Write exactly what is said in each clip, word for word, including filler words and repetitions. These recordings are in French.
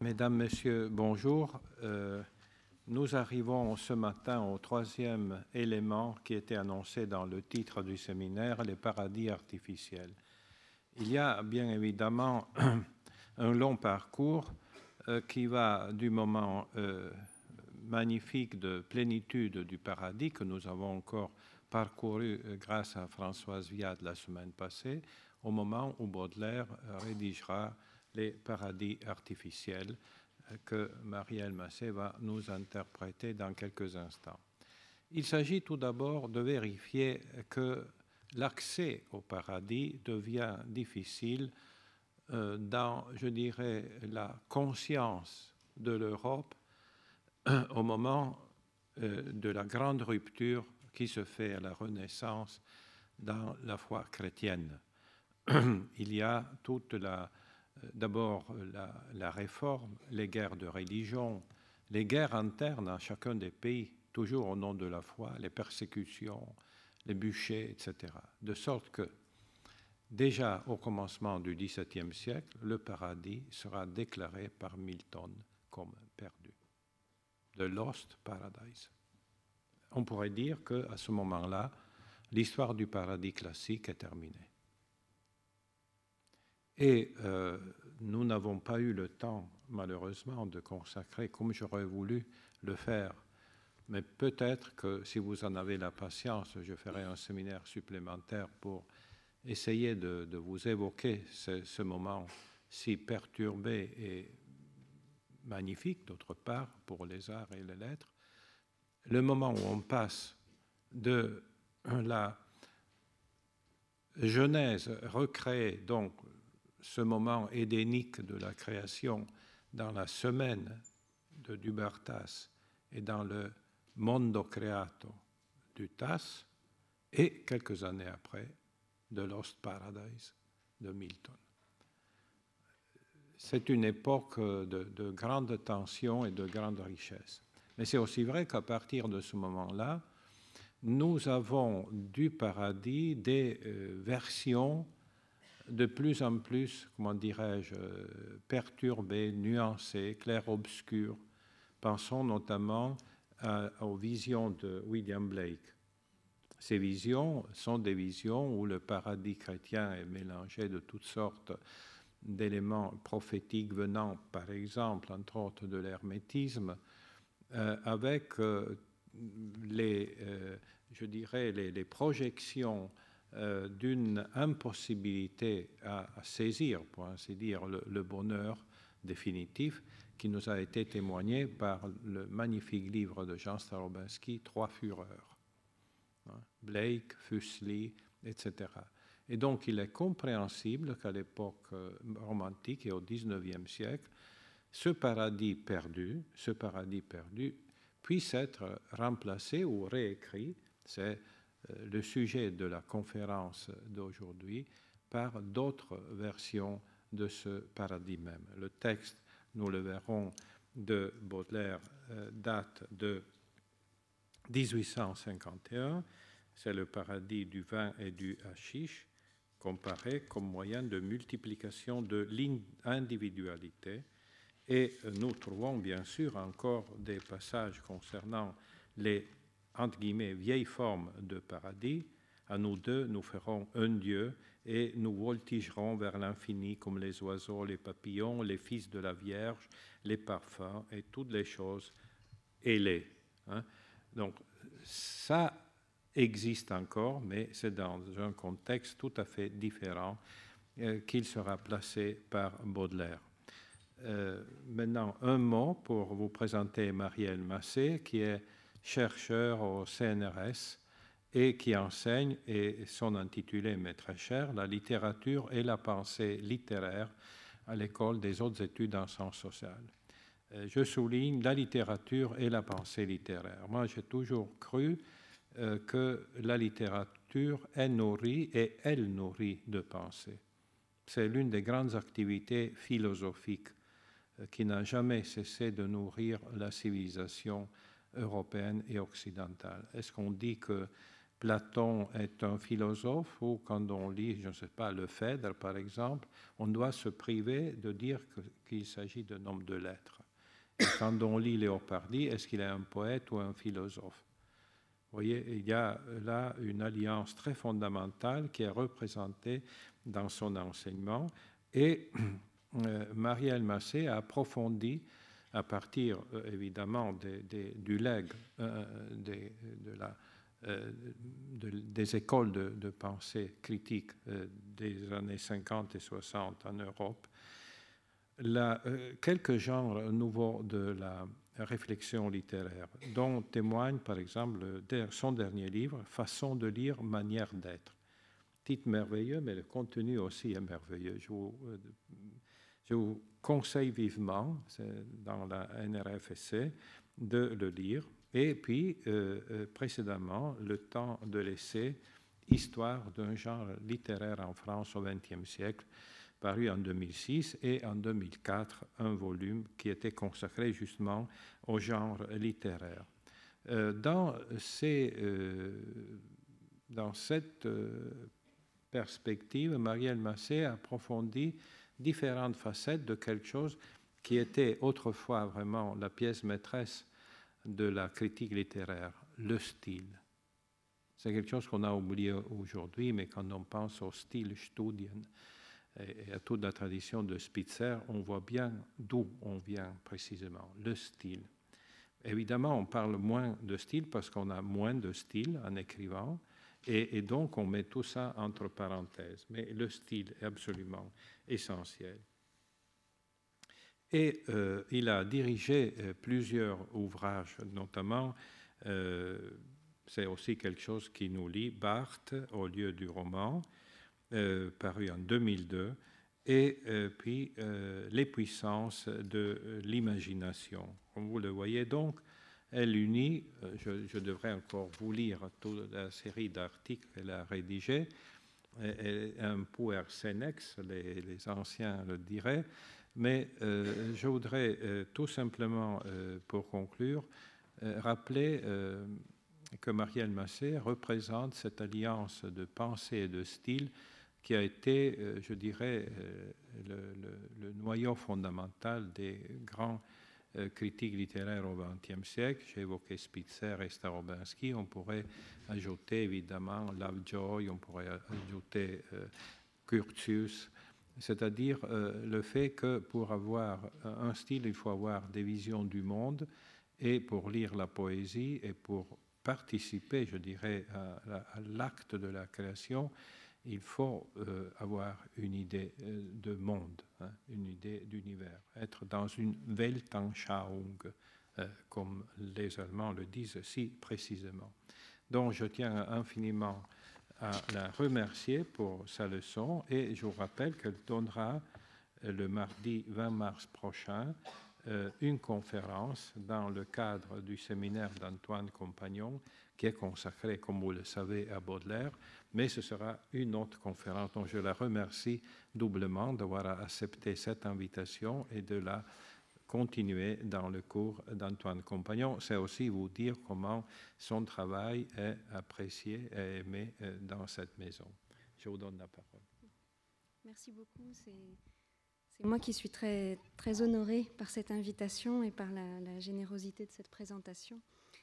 Mesdames, Messieurs, bonjour. Euh, nous arrivons ce matin au troisième élément qui était annoncé dans le titre du séminaire, les paradis artificiels. Il y a bien évidemment un long parcours euh, qui va du moment euh, magnifique de plénitude du paradis que nous avons encore parcouru grâce à Françoise Viade la semaine passée, au moment où Baudelaire rédigera les paradis artificiels que Marielle Massé va nous interpréter dans quelques instants. Il s'agit tout d'abord de vérifier que l'accès au paradis devient difficile euh, dans, je dirais, la conscience de l'Europe euh, au moment euh, de la grande rupture qui se fait à la Renaissance dans la foi chrétienne. Il y a toute la D'abord, la, la réforme, les guerres de religion, les guerres internes à chacun des pays, toujours au nom de la foi, les persécutions, les bûchers, et cetera. De sorte que, déjà au commencement du dix-septième siècle, le paradis sera déclaré par Milton comme perdu. The Lost Paradise. On pourrait dire qu'à ce moment-là, l'histoire du paradis classique est terminée. Et euh, nous n'avons pas eu le temps, malheureusement, de consacrer, comme j'aurais voulu le faire. Mais peut-être que si vous en avez la patience, je ferai un séminaire supplémentaire pour essayer de, de vous évoquer ce, ce moment si perturbé et magnifique, d'autre part, pour les arts et les lettres. Le moment où on passe de la Genèse recréée, donc, ce moment édénique de la création dans la semaine de Dubartas et dans le Mondo Creato du Tasse, et quelques années après, de Lost Paradise de Milton. C'est une époque de, de grande tension et de grande richesse. Mais c'est aussi vrai qu'à partir de ce moment-là, nous avons du paradis des euh, versions de plus en plus, comment dirais-je, perturbées, nuancées, clair-obscures. Pensons notamment à, aux visions de William Blake. Ces visions sont des visions où le paradis chrétien est mélangé de toutes sortes d'éléments prophétiques venant, par exemple, entre autres, de l'hermétisme, euh, avec euh, les, euh, je dirais, les, les projections Euh, d'une impossibilité à, à saisir, pour ainsi dire, le, le bonheur définitif qui nous a été témoigné par le magnifique livre de Jean Starobinski, Trois Fureurs, hein, Blake, Fuseli, et cetera. Et donc il est compréhensible qu'à l'époque romantique et au dix-neuvième siècle, ce paradis perdu, ce paradis perdu puisse être remplacé ou réécrit, c'est le sujet de la conférence d'aujourd'hui, par d'autres versions de ce paradis même. Le texte, nous le verrons, de Baudelaire euh, date de dix-huit cent cinquante et un. C'est le paradis du vin et du hashish, comparé comme moyen de multiplication de l'individualité. Et nous trouvons bien sûr encore des passages concernant les entre guillemets, vieille forme de paradis. À nous deux, nous ferons un Dieu et nous voltigerons vers l'infini comme les oiseaux, les papillons, les fils de la Vierge, les parfums et toutes les choses ailées. Hein. Donc, ça existe encore, mais c'est dans un contexte tout à fait différent euh, qu'il sera placé par Baudelaire. Euh, maintenant, un mot pour vous présenter Marielle Massé, qui est chercheur au C N R S et qui enseigne, et son intitulé m'est très cher, la littérature et la pensée littéraire à l'École des hautes études en sciences sociales. Je souligne la littérature et la pensée littéraire. Moi, j'ai toujours cru euh, que la littérature est nourrie et elle nourrit de pensée. C'est l'une des grandes activités philosophiques euh, qui n'a jamais cessé de nourrir la civilisation européenne et occidentale. Est-ce qu'on dit que Platon est un philosophe, ou quand on lit, je ne sais pas, le Phèdre, par exemple, on doit se priver de dire que, qu'il s'agit d'un homme de lettres. Et quand on lit Léopardi, est-ce qu'il est un poète ou un philosophe? Vous voyez, il y a là une alliance très fondamentale qui est représentée dans son enseignement. Et euh, Marielle Massé a approfondi, à partir euh, évidemment des, des, du legs euh, des, de la, euh, de, des écoles de, de pensée critique euh, des années cinquante et soixante en Europe, la, euh, quelques genres nouveaux de la réflexion littéraire, dont témoigne par exemple son dernier livre, Façon de lire, manière d'être. Titre merveilleux, mais le contenu aussi est merveilleux. Je vous, euh, je vous conseille vivement, dans la N R F S C, de le lire. Et puis, euh, précédemment, le temps de l'essai Histoire d'un genre littéraire en France au vingtième siècle, paru en deux mille six, et en deux mille quatre, un volume qui était consacré justement au genre littéraire. Euh, dans, ces, euh, dans cette euh, perspective, Marielle Massé approfondit différentes facettes de quelque chose qui était autrefois vraiment la pièce maîtresse de la critique littéraire, le style. C'est quelque chose qu'on a oublié aujourd'hui, mais quand on pense au style Studien et à toute la tradition de Spitzer, on voit bien d'où on vient précisément, le style. Évidemment, on parle moins de style parce qu'on a moins de style en écrivant, et, et donc on met tout ça entre parenthèses. Mais le style est absolument essentiel. Et euh, il a dirigé euh, plusieurs ouvrages, notamment, euh, c'est aussi quelque chose qui nous lie, Barthes au lieu du roman, euh, paru en deux mille deux, et euh, puis euh, Les puissances de euh, l'imagination. Comme vous le voyez donc, elle unit, euh, je, je devrais encore vous lire toute la série d'articles qu'elle a rédigés, un puer senex, les, les anciens le diraient, mais euh, je voudrais euh, tout simplement, euh, pour conclure, euh, rappeler euh, que Marielle Massé représente cette alliance de pensée et de style qui a été, euh, je dirais, euh, le, le, le noyau fondamental des grands euh, critiques littéraires au vingtième siècle. J'ai évoqué Spitzer et Starobinsky. On pourrait ajouter évidemment Lovejoy, on pourrait ajouter euh, Curtius, c'est-à-dire euh, le fait que pour avoir un style, il faut avoir des visions du monde, et pour lire la poésie et pour participer, je dirais, à, à l'acte de la création, il faut euh, avoir une idée euh, de monde, hein, une idée d'univers, être dans une Weltanschauung, euh, comme les Allemands le disent si précisément. Donc je tiens infiniment à la remercier pour sa leçon, et je vous rappelle qu'elle donnera euh, le mardi vingt mars prochain euh, une conférence dans le cadre du séminaire d'Antoine Compagnon, qui est consacré, comme vous le savez, à Baudelaire, mais ce sera une autre conférence dont je la remercie doublement d'avoir accepté cette invitation et de la continuer dans le cours d'Antoine Compagnon. C'est aussi vous dire comment son travail est apprécié et aimé dans cette maison. Je vous donne la parole. Merci beaucoup. C'est, c'est moi qui suis très, très honorée par cette invitation et par la, la générosité de cette présentation.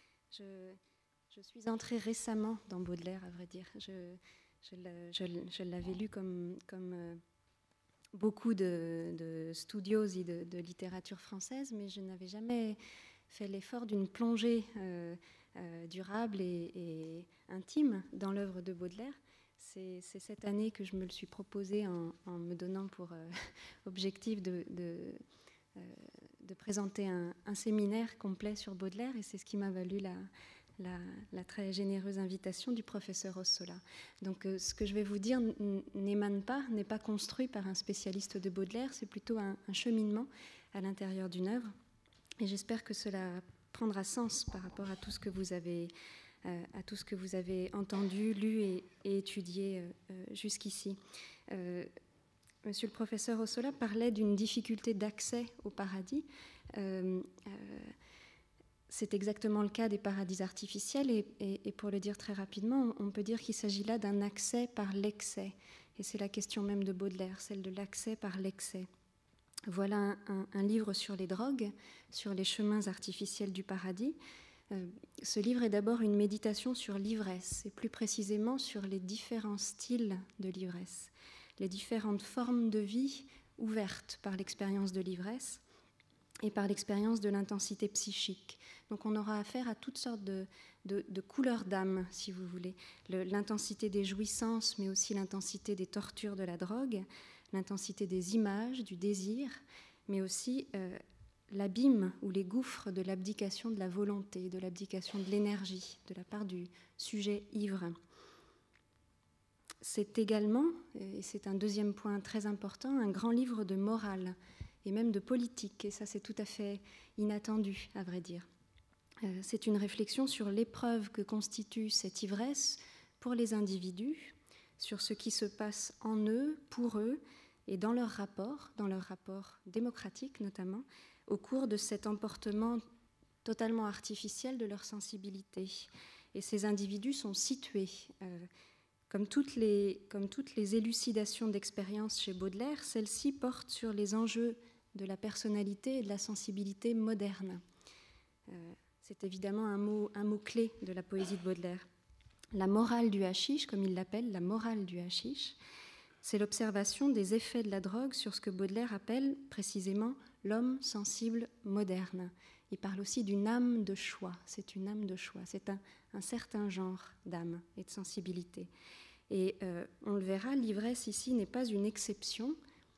Je, je suis entrée récemment dans Baudelaire, à vrai dire. Je, je, je, je l'avais lu comme, comme euh, beaucoup de, de studiosi de, de littérature française, mais je n'avais jamais fait l'effort d'une plongée euh, euh, durable et, et intime dans l'œuvre de Baudelaire. C'est, c'est cette année que je me le suis proposé en, en me donnant pour euh, objectif de, de, euh, de présenter un, un séminaire complet sur Baudelaire, et c'est ce qui m'a valu la, la, la très généreuse invitation du professeur Ossola. Donc euh, ce que je vais vous dire n'émane pas, n'est pas construit par un spécialiste de Baudelaire, c'est plutôt un, un cheminement à l'intérieur d'une œuvre, et j'espère que cela prendra sens par rapport à tout ce que vous avez Euh, à tout ce que vous avez entendu, lu et, et étudié euh, jusqu'ici. Euh, Monsieur le professeur Ossola parlait d'une difficulté d'accès au paradis. Euh, euh, c'est exactement le cas des paradis artificiels et, et, et pour le dire très rapidement, on peut dire qu'il s'agit là d'un accès par l'excès. Et c'est la question même de Baudelaire, celle de l'accès par l'excès. Voilà un, un, un livre sur les drogues, sur les chemins artificiels du paradis. Euh, ce livre est d'abord une méditation sur l'ivresse, et plus précisément sur les différents styles de l'ivresse, les différentes formes de vie ouvertes par l'expérience de l'ivresse et par l'expérience de l'intensité psychique. Donc on aura affaire à toutes sortes de, de, de couleurs d'âme, si vous voulez. Le, l'intensité des jouissances, mais aussi l'intensité des tortures de la drogue, l'intensité des images, du désir, mais aussi euh, l'abîme ou les gouffres de l'abdication de la volonté, de l'abdication de l'énergie, de la part du sujet ivre. C'est également, et c'est un deuxième point très important, un grand livre de morale et même de politique, et ça c'est tout à fait inattendu, à vrai dire. Euh, c'est une réflexion sur l'épreuve que constitue cette ivresse pour les individus, sur ce qui se passe en eux, pour eux, et dans leur rapport, dans leur rapport démocratique notamment, au cours de cet emportement totalement artificiel de leur sensibilité. Et ces individus sont situés, euh, comme, toutes les, comme toutes les élucidations d'expérience chez Baudelaire, celles-ci portent sur les enjeux de la personnalité et de la sensibilité moderne. Euh, c'est évidemment un mot, un mot clé de la poésie de Baudelaire. La morale du hashish, comme il l'appelle, la morale du hashish, c'est l'observation des effets de la drogue sur ce que Baudelaire appelle précisément l'homme sensible moderne. Il parle aussi d'une âme de choix. C'est une âme de choix. C'est un, un certain genre d'âme et de sensibilité. Et euh, on le verra, l'ivresse ici n'est pas une exception.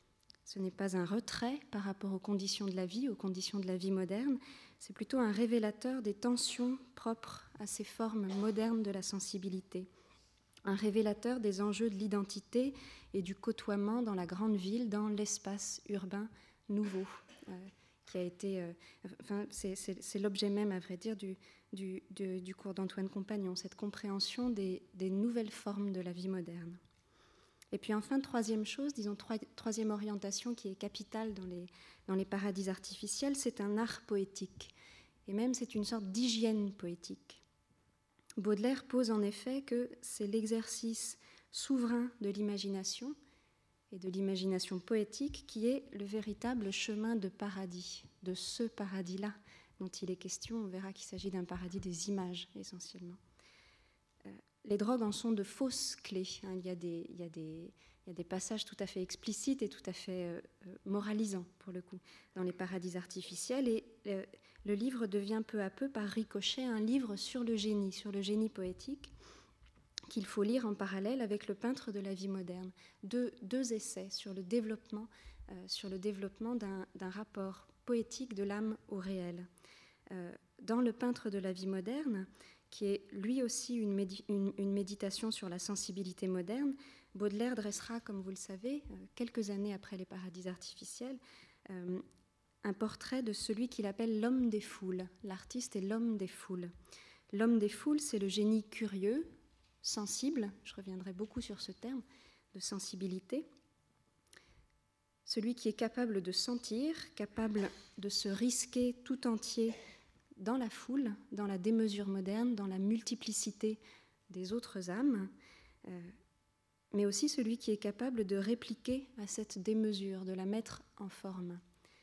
Ce n'est pas un retrait par rapport aux conditions de la vie, aux conditions de la vie moderne. C'est plutôt un révélateur des tensions propres à ces formes modernes de la sensibilité. Un révélateur des enjeux de l'identité et du côtoiement dans la grande ville, dans l'espace urbain nouveau, euh, qui a été, euh, enfin, c'est, c'est, c'est l'objet même, à vrai dire, du, du, du, du cours d'Antoine Compagnon, cette compréhension des, des nouvelles formes de la vie moderne. Et puis enfin, troisième chose, disons trois, troisième orientation qui est capitale dans les, dans les paradis artificiels, c'est un art poétique, et même c'est une sorte d'hygiène poétique. Baudelaire pose en effet que c'est l'exercice souverain de l'imagination et de l'imagination poétique qui est le véritable chemin de paradis, de ce paradis-là dont il est question. On verra qu'il s'agit d'un paradis des images essentiellement. Euh, les drogues en sont de fausses clés. Hein. Il y a des, il y a des, il y a des passages tout à fait explicites et tout à fait euh, moralisants, pour le coup, dans les paradis artificiels. Et euh, le livre devient peu à peu, par ricochet, un livre sur le génie, sur le génie poétique, qu'il faut lire en parallèle avec le peintre de la vie moderne. Deux, deux essais sur le développement, euh, sur le développement d'un, d'un rapport poétique de l'âme au réel. Euh, dans le peintre de la vie moderne, qui est lui aussi une, médi- une, une méditation sur la sensibilité moderne, Baudelaire dressera, comme vous le savez, euh, quelques années après les paradis artificiels, euh, un portrait de celui qu'il appelle l'homme des foules. L'artiste est l'homme des foules. L'homme des foules, c'est le génie curieux, sensible, je reviendrai beaucoup sur ce terme, de sensibilité, celui qui est capable de sentir, capable de se risquer tout entier dans la foule, dans la démesure moderne, dans la multiplicité des autres âmes, euh, mais aussi celui qui est capable de répliquer à cette démesure, de la mettre en forme.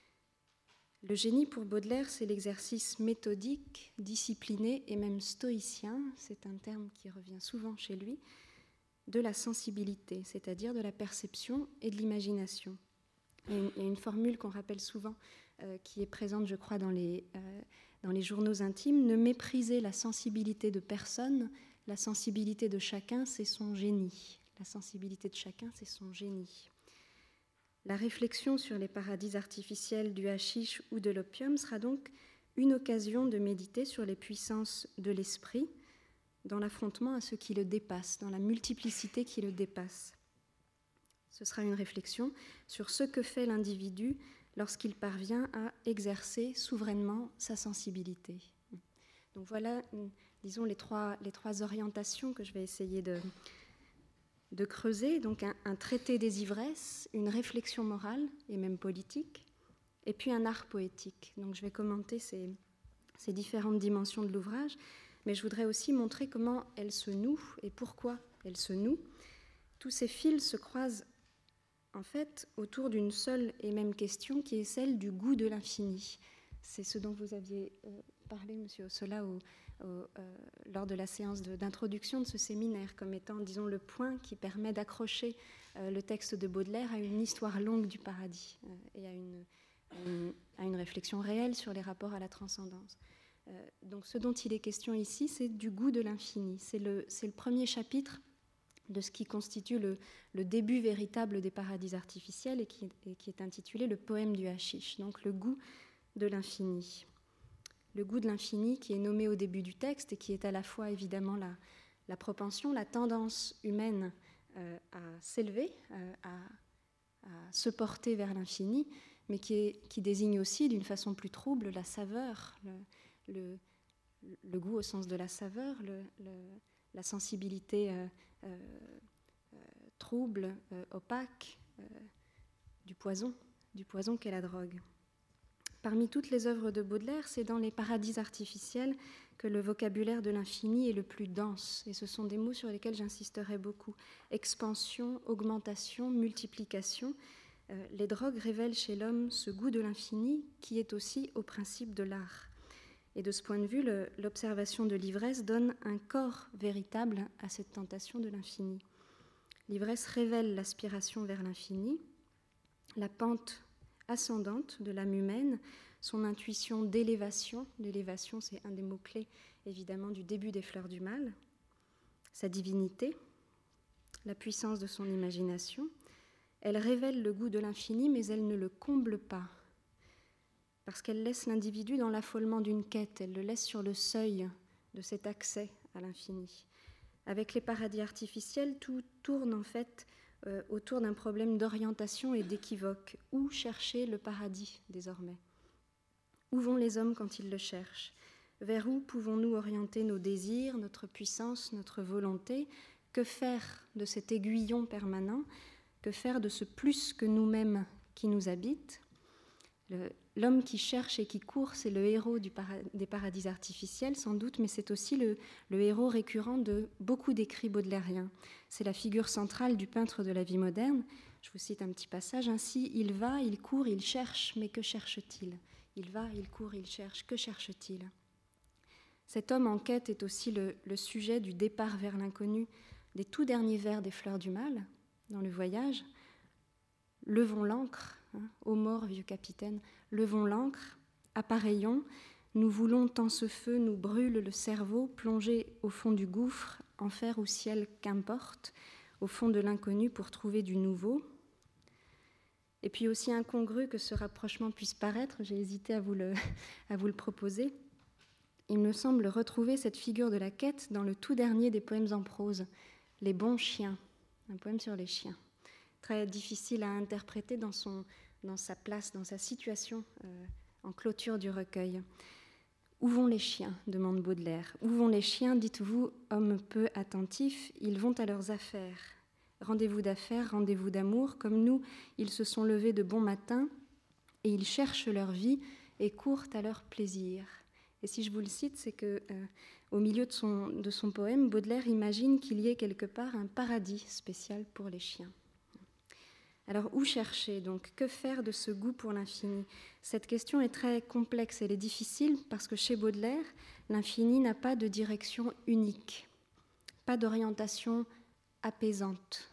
Le génie pour Baudelaire, c'est l'exercice méthodique, discipliné et même stoïcien, c'est un terme qui revient souvent chez lui, de la sensibilité, c'est-à-dire de la perception et de l'imagination. Il y a une, il y a une formule qu'on rappelle souvent, euh, qui est présente, je crois, dans les, euh, dans les journaux intimes, ne méprisez la sensibilité de personne, la sensibilité de chacun, c'est son génie. La sensibilité de chacun, c'est son génie. La réflexion sur les paradis artificiels du hashish ou de l'opium sera donc une occasion de méditer sur les puissances de l'esprit dans l'affrontement à ce qui le dépasse, dans la multiplicité qui le dépasse. Ce sera une réflexion sur ce que fait l'individu lorsqu'il parvient à exercer souverainement sa sensibilité. Donc voilà, disons, les trois, les trois orientations que je vais essayer de... de creuser, donc un, un traité des ivresses, une réflexion morale et même politique, et puis un art poétique. Donc je vais commenter ces, ces différentes dimensions de l'ouvrage, mais je voudrais aussi montrer comment elles se nouent et pourquoi elles se nouent. Tous ces fils se croisent en fait autour d'une seule et même question qui est celle du goût de l'infini. C'est ce dont vous aviez euh, parlé, Monsieur Ossola, au, au, euh, lors de la séance de, d'introduction de ce séminaire, comme étant, disons, le point qui permet d'accrocher euh, le texte de Baudelaire à une histoire longue du paradis euh, et à une, à, une, à une réflexion réelle sur les rapports à la transcendance. Euh, donc ce dont il est question ici, c'est du goût de l'infini. C'est le, c'est le premier chapitre de ce qui constitue le, le début véritable des paradis artificiels et qui, et qui est intitulé le poème du hashish, donc le goût de l'infini. Le goût de l'infini qui est nommé au début du texte et qui est à la fois évidemment la, la propension, la tendance humaine euh, à s'élever, euh, à, à se porter vers l'infini, mais qui, est, qui désigne aussi d'une façon plus trouble la saveur, le, le, le goût au sens de la saveur, le, le, la sensibilité euh, euh, euh, trouble, euh, opaque, euh, du poison, du poison qu'est la drogue. Parmi toutes les œuvres de Baudelaire, c'est dans les paradis artificiels que le vocabulaire de l'infini est le plus dense. Et ce sont des mots sur lesquels j'insisterai beaucoup. Expansion, augmentation, multiplication. Euh, les drogues révèlent chez l'homme ce goût de l'infini qui est aussi au principe de l'art. Et de ce point de vue, le, l'observation de l'ivresse donne un corps véritable à cette tentation de l'infini. L'ivresse révèle l'aspiration vers l'infini, la pente ascendante de l'âme humaine, son intuition d'élévation. L'élévation, c'est un des mots-clés, évidemment, du début des Fleurs du Mal. Sa divinité, la puissance de son imagination. Elle révèle le goût de l'infini, mais elle ne le comble pas, parce qu'elle laisse l'individu dans l'affolement d'une quête. Elle le laisse sur le seuil de cet accès à l'infini. Avec les paradis artificiels, tout tourne en fait Euh, autour d'un problème d'orientation et d'équivoque. Où chercher le paradis désormais ? Où vont les hommes quand ils le cherchent ? Vers où pouvons-nous orienter nos désirs, notre puissance, notre volonté ? Que faire de cet aiguillon permanent ? Que faire de ce plus que nous-mêmes qui nous habite ? Le, L'homme qui cherche et qui court, c'est le héros du para, des paradis artificiels, sans doute, mais c'est aussi le, le héros récurrent de beaucoup d'écrits baudelairiens. C'est la figure centrale du peintre de la vie moderne. Je vous cite un petit passage. Ainsi, il va, il court, il cherche, mais que cherche-t-il ? Il va, il court, il cherche, que cherche-t-il ? Cet homme en quête est aussi le, le sujet du départ vers l'inconnu, des tout derniers vers des Fleurs du Mal, dans le voyage. Levons l'ancre, hein, ô mort, vieux capitaine, levons l'ancre, appareillons, nous voulons tant ce feu nous brûle le cerveau, plongé au fond du gouffre, enfer ou ciel, qu'importe, au fond de l'inconnu pour trouver du nouveau. Et puis aussi incongru que ce rapprochement puisse paraître, j'ai hésité à vous le, à vous le proposer, il me semble retrouver cette figure de la quête dans le tout dernier des poèmes en prose, Les bons chiens, un poème sur les chiens. Très difficile à interpréter dans, son, dans sa place, dans sa situation euh, en clôture du recueil. Où vont les chiens ? Demande Baudelaire. Où vont les chiens ? Dites-vous, hommes peu attentifs, ils vont à leurs affaires. Rendez-vous d'affaires, rendez-vous d'amour, comme nous, ils se sont levés de bon matin et ils cherchent leur vie et courent à leur plaisir. Et si je vous le cite, c'est que euh, au milieu de son, de son poème, Baudelaire imagine qu'il y ait quelque part un paradis spécial pour les chiens. Alors, où chercher donc ? Que faire de ce goût pour l'infini ? Cette question est très complexe, elle est difficile parce que chez Baudelaire, l'infini n'a pas de direction unique, pas d'orientation apaisante,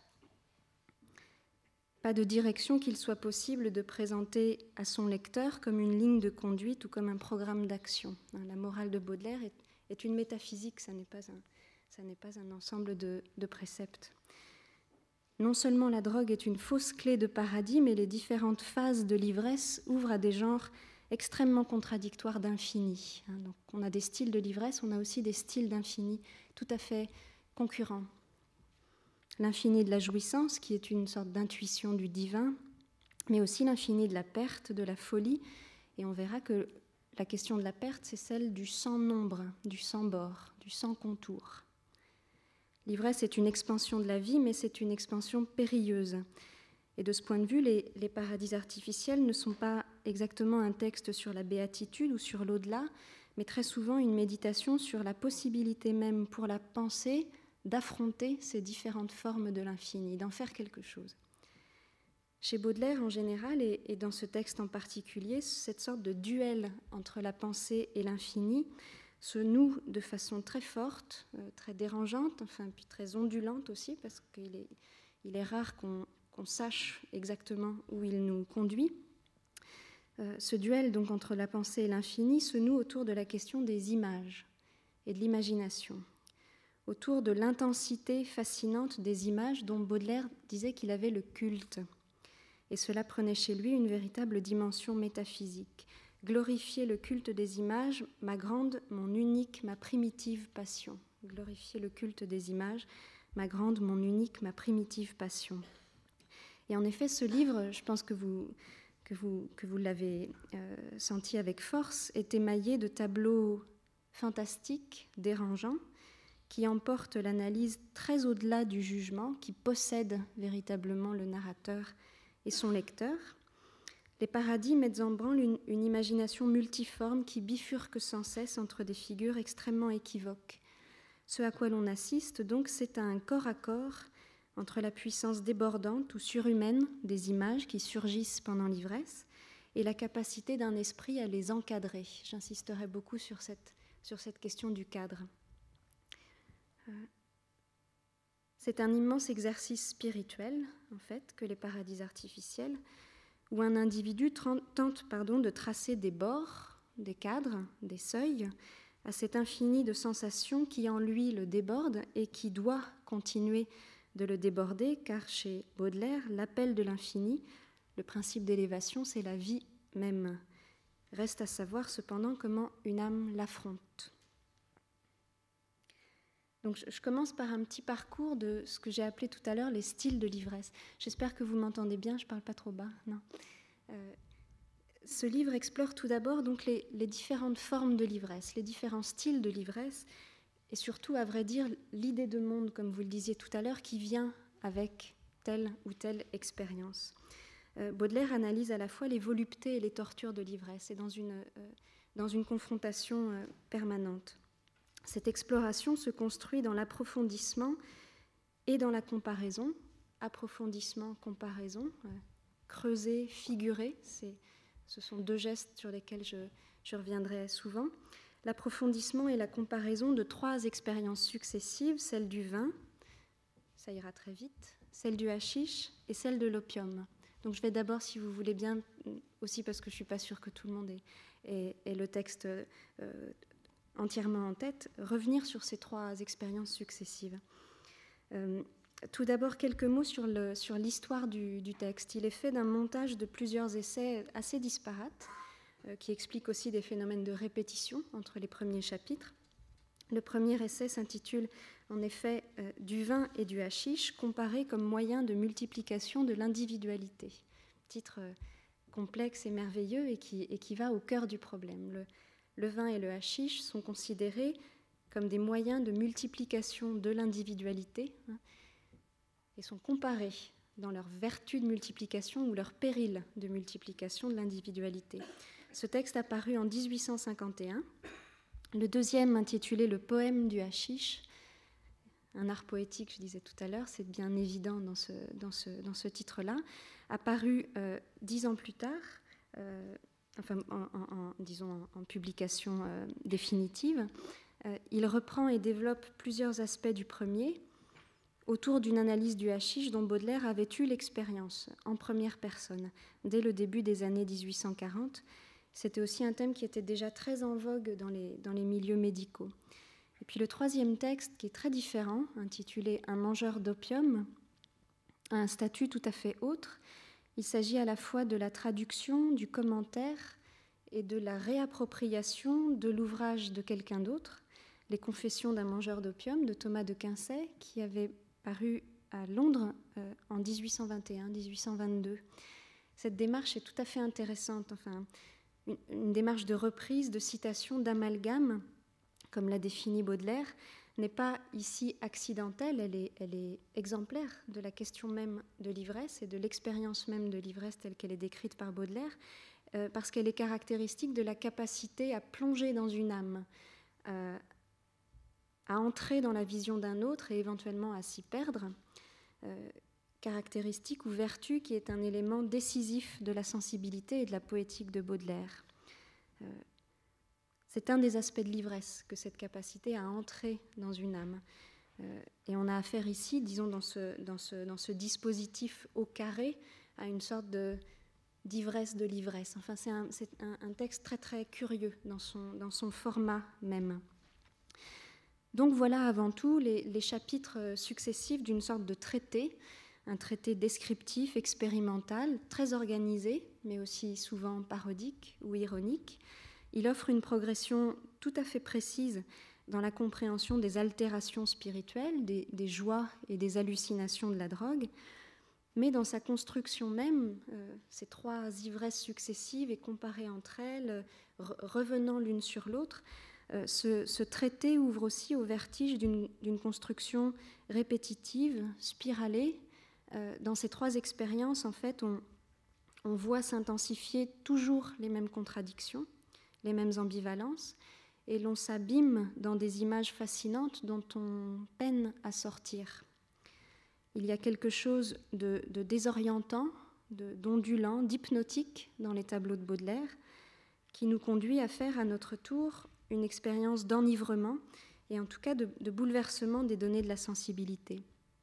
pas de direction qu'il soit possible de présenter à son lecteur comme une ligne de conduite ou comme un programme d'action. La morale de Baudelaire est, est une métaphysique, ça n'est pas un, ça n'est pas un ensemble de, de préceptes. Non seulement la drogue est une fausse clé de paradis, mais les différentes phases de l'ivresse ouvrent à des genres extrêmement contradictoires d'infini. Donc, on a des styles de l'ivresse, on a aussi des styles d'infini tout à fait concurrents. L'infini de la jouissance, qui est une sorte d'intuition du divin, mais aussi l'infini de la perte, de la folie. Et on verra que la question de la perte, c'est celle du sans nombre, du sans bord, du sans contour. L'ivresse est une expansion de la vie, mais c'est une expansion périlleuse. Et de ce point de vue, les, les paradis artificiels ne sont pas exactement un texte sur la béatitude ou sur l'au-delà, mais très souvent une méditation sur la possibilité même pour la pensée d'affronter ces différentes formes de l'infini, d'en faire quelque chose. Chez Baudelaire en général, et, et dans ce texte en particulier, cette sorte de duel entre la pensée et l'infini se noue de façon très forte, euh, très dérangeante, enfin, puis très ondulante aussi, parce qu'il est, il est rare qu'on, qu'on sache exactement où il nous conduit. Euh, ce duel donc entre la pensée et l'infini se noue autour de la question des images et de l'imagination, autour de l'intensité fascinante des images dont Baudelaire disait qu'il avait le culte. Et cela prenait chez lui une véritable dimension métaphysique. Glorifier le culte des images, ma grande, mon unique, ma primitive passion. Glorifier le culte des images, ma grande, mon unique, ma primitive passion. Et en effet, ce livre, je pense que vous, que vous, que vous l'avez euh, senti avec force, est émaillé de tableaux fantastiques, dérangeants, qui emportent l'analyse très au-delà du jugement, qui possède véritablement le narrateur et son lecteur. Les paradis mettent en branle une, une imagination multiforme qui bifurque sans cesse entre des figures extrêmement équivoques. Ce à quoi l'on assiste, donc, c'est un corps à corps entre la puissance débordante ou surhumaine des images qui surgissent pendant l'ivresse et la capacité d'un esprit à les encadrer. J'insisterai beaucoup sur cette, sur cette question du cadre. Euh, C'est un immense exercice spirituel, en fait, que les paradis artificiels, où un individu tente pardon, de tracer des bords, des cadres, des seuils, à cet infini de sensations qui en lui le déborde et qui doit continuer de le déborder, car chez Baudelaire, l'appel de l'infini, le principe d'élévation, c'est la vie même. Reste à savoir cependant comment une âme l'affronte. Donc, je commence par un petit parcours de ce que j'ai appelé tout à l'heure les styles de l'ivresse. J'espère que vous m'entendez bien, je ne parle pas trop bas. Non. Euh, ce livre explore tout d'abord donc les, les différentes formes de l'ivresse, les différents styles de l'ivresse, et surtout, à vrai dire, l'idée de monde, comme vous le disiez tout à l'heure, qui vient avec telle ou telle expérience. Euh, Baudelaire analyse à la fois les voluptés et les tortures de l'ivresse, et dans une, euh, dans une confrontation euh, permanente. Cette exploration se construit dans l'approfondissement et dans la comparaison. Approfondissement, comparaison, euh, creuser, figurer, c'est, ce sont deux gestes sur lesquels je, je reviendrai souvent. L'approfondissement et la comparaison de trois expériences successives, celle du vin, ça ira très vite, celle du hashish et celle de l'opium. Donc je vais d'abord, si vous voulez bien, aussi parce que je ne suis pas sûre que tout le monde ait, ait, ait le texte euh, entièrement en tête, revenir sur ces trois expériences successives. Euh, tout d'abord, quelques mots sur, le, sur l'histoire du, du texte. Il est fait d'un montage de plusieurs essais assez disparates, euh, qui expliquent aussi des phénomènes de répétition entre les premiers chapitres. Le premier essai s'intitule en effet euh, « Du vin et du hashish, comparés comme moyen de multiplication de l'individualité ». Titre euh, complexe et merveilleux et qui, et qui va au cœur du problème. Le, Le vin et le hashish sont considérés comme des moyens de multiplication de l'individualité hein, et sont comparés dans leur vertu de multiplication ou leur péril de multiplication de l'individualité. Ce texte a paru en dix-huit cent cinquante et un. Le deuxième, intitulé « Le poème du hashish », un art poétique, je disais tout à l'heure, c'est bien évident dans ce, dans ce, dans ce titre-là, a paru euh, dix ans plus tard, euh, enfin, en, en, en, disons en, en publication euh, définitive. Euh, il reprend et développe plusieurs aspects du premier autour d'une analyse du hashish dont Baudelaire avait eu l'expérience en première personne dès le début des années dix-huit cent quarante. C'était aussi un thème qui était déjà très en vogue dans les, dans les milieux médicaux. Et puis le troisième texte, qui est très différent, intitulé « Un mangeur d'opium », a un statut tout à fait autre. Il s'agit à la fois de la traduction, du commentaire et de la réappropriation de l'ouvrage de quelqu'un d'autre, Les Confessions d'un mangeur d'opium de Thomas de Quincey, qui avait paru à Londres euh, en dix-huit cent vingt et un dix-huit cent vingt-deux. Cette démarche est tout à fait intéressante, enfin, une, une démarche de reprise, de citation, d'amalgame, comme l'a défini Baudelaire, n'est pas ici accidentelle, elle est, elle est exemplaire de la question même de l'ivresse et de l'expérience même de l'ivresse telle qu'elle est décrite par Baudelaire. euh, parce qu'elle est caractéristique de la capacité à plonger dans une âme, euh, à entrer dans la vision d'un autre et éventuellement à s'y perdre, euh, caractéristique ou vertu qui est un élément décisif de la sensibilité et de la poétique de Baudelaire. Euh, c'est un des aspects de l'ivresse, que cette capacité à entrer dans une âme. Euh, et on a affaire ici, disons, dans ce, dans ce, dans ce dispositif au carré, à une sorte de, d'ivresse de l'ivresse. Enfin, c'est, un, c'est un, un texte très, très curieux dans son, dans son format même. Donc voilà avant tout les, les chapitres successifs d'une sorte de traité, un traité descriptif, expérimental, très organisé, mais aussi souvent parodique ou ironique. Il offre une progression tout à fait précise dans la compréhension des altérations spirituelles, des, des joies et des hallucinations de la drogue, mais dans sa construction même, euh, ces trois ivresses successives et comparées entre elles, re- revenant l'une sur l'autre, euh, ce, ce traité ouvre aussi au vertige d'une, d'une construction répétitive, spiralée. Euh, dans ces trois expériences, en fait, on, on voit s'intensifier toujours les mêmes contradictions, les mêmes ambivalences, et l'on s'abîme dans des images fascinantes dont on peine à sortir. Il y a quelque chose de, de désorientant, de, d'ondulant, d'hypnotique dans les tableaux de Baudelaire, qui nous conduit à faire à notre tour une expérience d'enivrement et en tout cas de, de bouleversement des données de la sensibilité.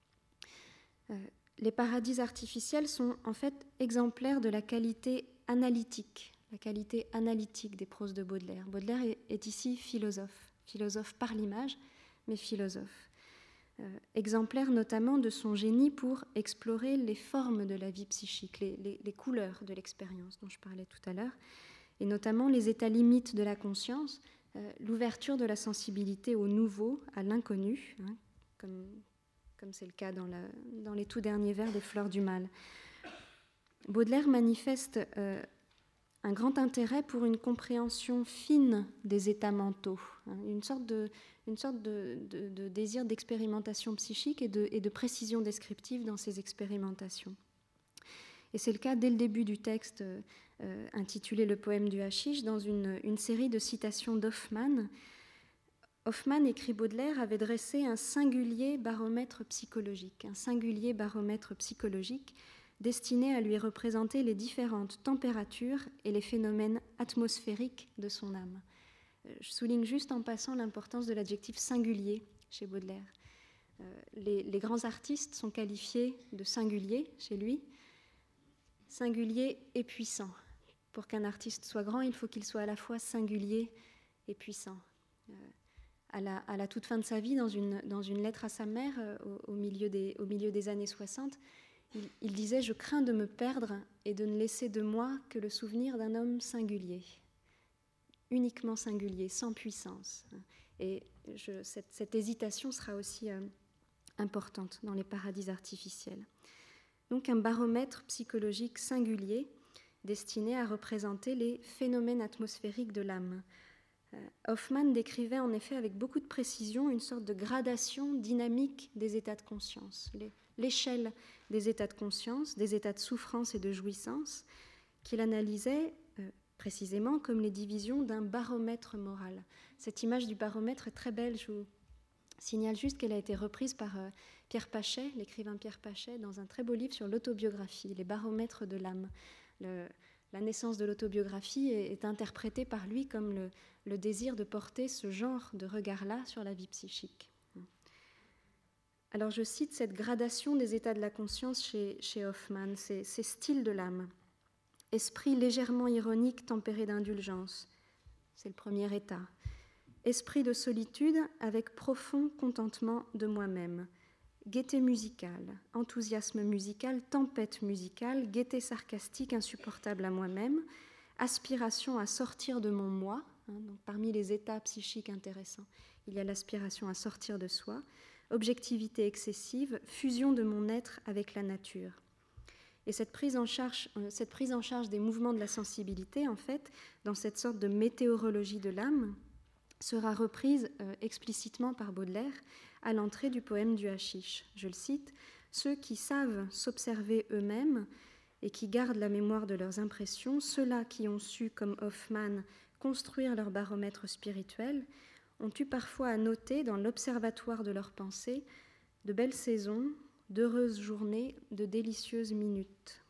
Euh, les paradis artificiels sont en fait exemplaires de la qualité analytique, la qualité analytique des proses de Baudelaire. Baudelaire est, est ici philosophe, philosophe par l'image, mais philosophe. Euh, exemplaire notamment de son génie pour explorer les formes de la vie psychique, les, les, les couleurs de l'expérience dont je parlais tout à l'heure, et notamment les états limites de la conscience, euh, l'ouverture de la sensibilité au nouveau, à l'inconnu, hein, comme, comme c'est le cas dans, la, dans les tout derniers vers des Fleurs du Mal. Baudelaire manifeste euh, un grand intérêt pour une compréhension fine des états mentaux, hein, une sorte de, une sorte de, de, de désir d'expérimentation psychique et de, et de précision descriptive dans ces expérimentations. Et c'est le cas dès le début du texte euh, intitulé « Le poème du hashish », dans une, une série de citations d'Hoffmann. Hoffmann, écrit Baudelaire, avait dressé un singulier baromètre psychologique, un singulier baromètre psychologique destiné à lui représenter les différentes températures et les phénomènes atmosphériques de son âme. Je souligne juste en passant l'importance de l'adjectif singulier chez Baudelaire. Euh, les, les grands artistes sont qualifiés de singuliers chez lui, singulier et puissant. Pour qu'un artiste soit grand, il faut qu'il soit à la fois singulier et puissant. Euh, à, la, à la toute fin de sa vie, dans une, dans une lettre à sa mère, euh, au, au, milieu des, au milieu des années soixante, il, il disait « Je crains de me perdre et de ne laisser de moi que le souvenir d'un homme singulier, uniquement singulier, sans puissance. » Et je, cette, cette hésitation sera aussi euh, importante dans les paradis artificiels. Donc un baromètre psychologique singulier destiné à représenter les phénomènes atmosphériques de l'âme. Euh, Hoffmann décrivait en effet avec beaucoup de précision une sorte de gradation dynamique des états de conscience, les, l'échelle des états de conscience, des états de souffrance et de jouissance, qu'il analysait euh, précisément comme les divisions d'un baromètre moral. Cette image du baromètre est très belle, je vous signale juste qu'elle a été reprise par euh, Pierre Pachet, l'écrivain Pierre Pachet, dans un très beau livre sur l'autobiographie, les baromètres de l'âme. Le, la naissance de l'autobiographie est, est interprétée par lui comme le, le désir de porter ce genre de regard-là sur la vie psychique. Alors je cite cette gradation des états de la conscience chez, chez Hoffmann, ces, ces styles de l'âme. Esprit légèrement ironique tempéré d'indulgence, c'est le premier état. Esprit de solitude avec profond contentement de moi-même. Gaieté musicale, enthousiasme musical, tempête musicale, gaieté sarcastique insupportable à moi-même, aspiration à sortir de mon moi, hein, donc parmi les états psychiques intéressants, il y a l'aspiration à sortir de soi, objectivité excessive, fusion de mon être avec la nature. Et cette prise en charge, cette prise en charge des mouvements de la sensibilité, en fait, dans cette sorte de météorologie de l'âme, sera reprise euh, explicitement par Baudelaire à l'entrée du poème du hashish. Je le cite, « Ceux qui savent s'observer eux-mêmes et qui gardent la mémoire de leurs impressions, ceux-là qui ont su, comme Hoffmann, construire leur baromètre spirituel, ont eu parfois à noter dans l'observatoire de leurs pensées de belles saisons, d'heureuses journées, de délicieuses minutes.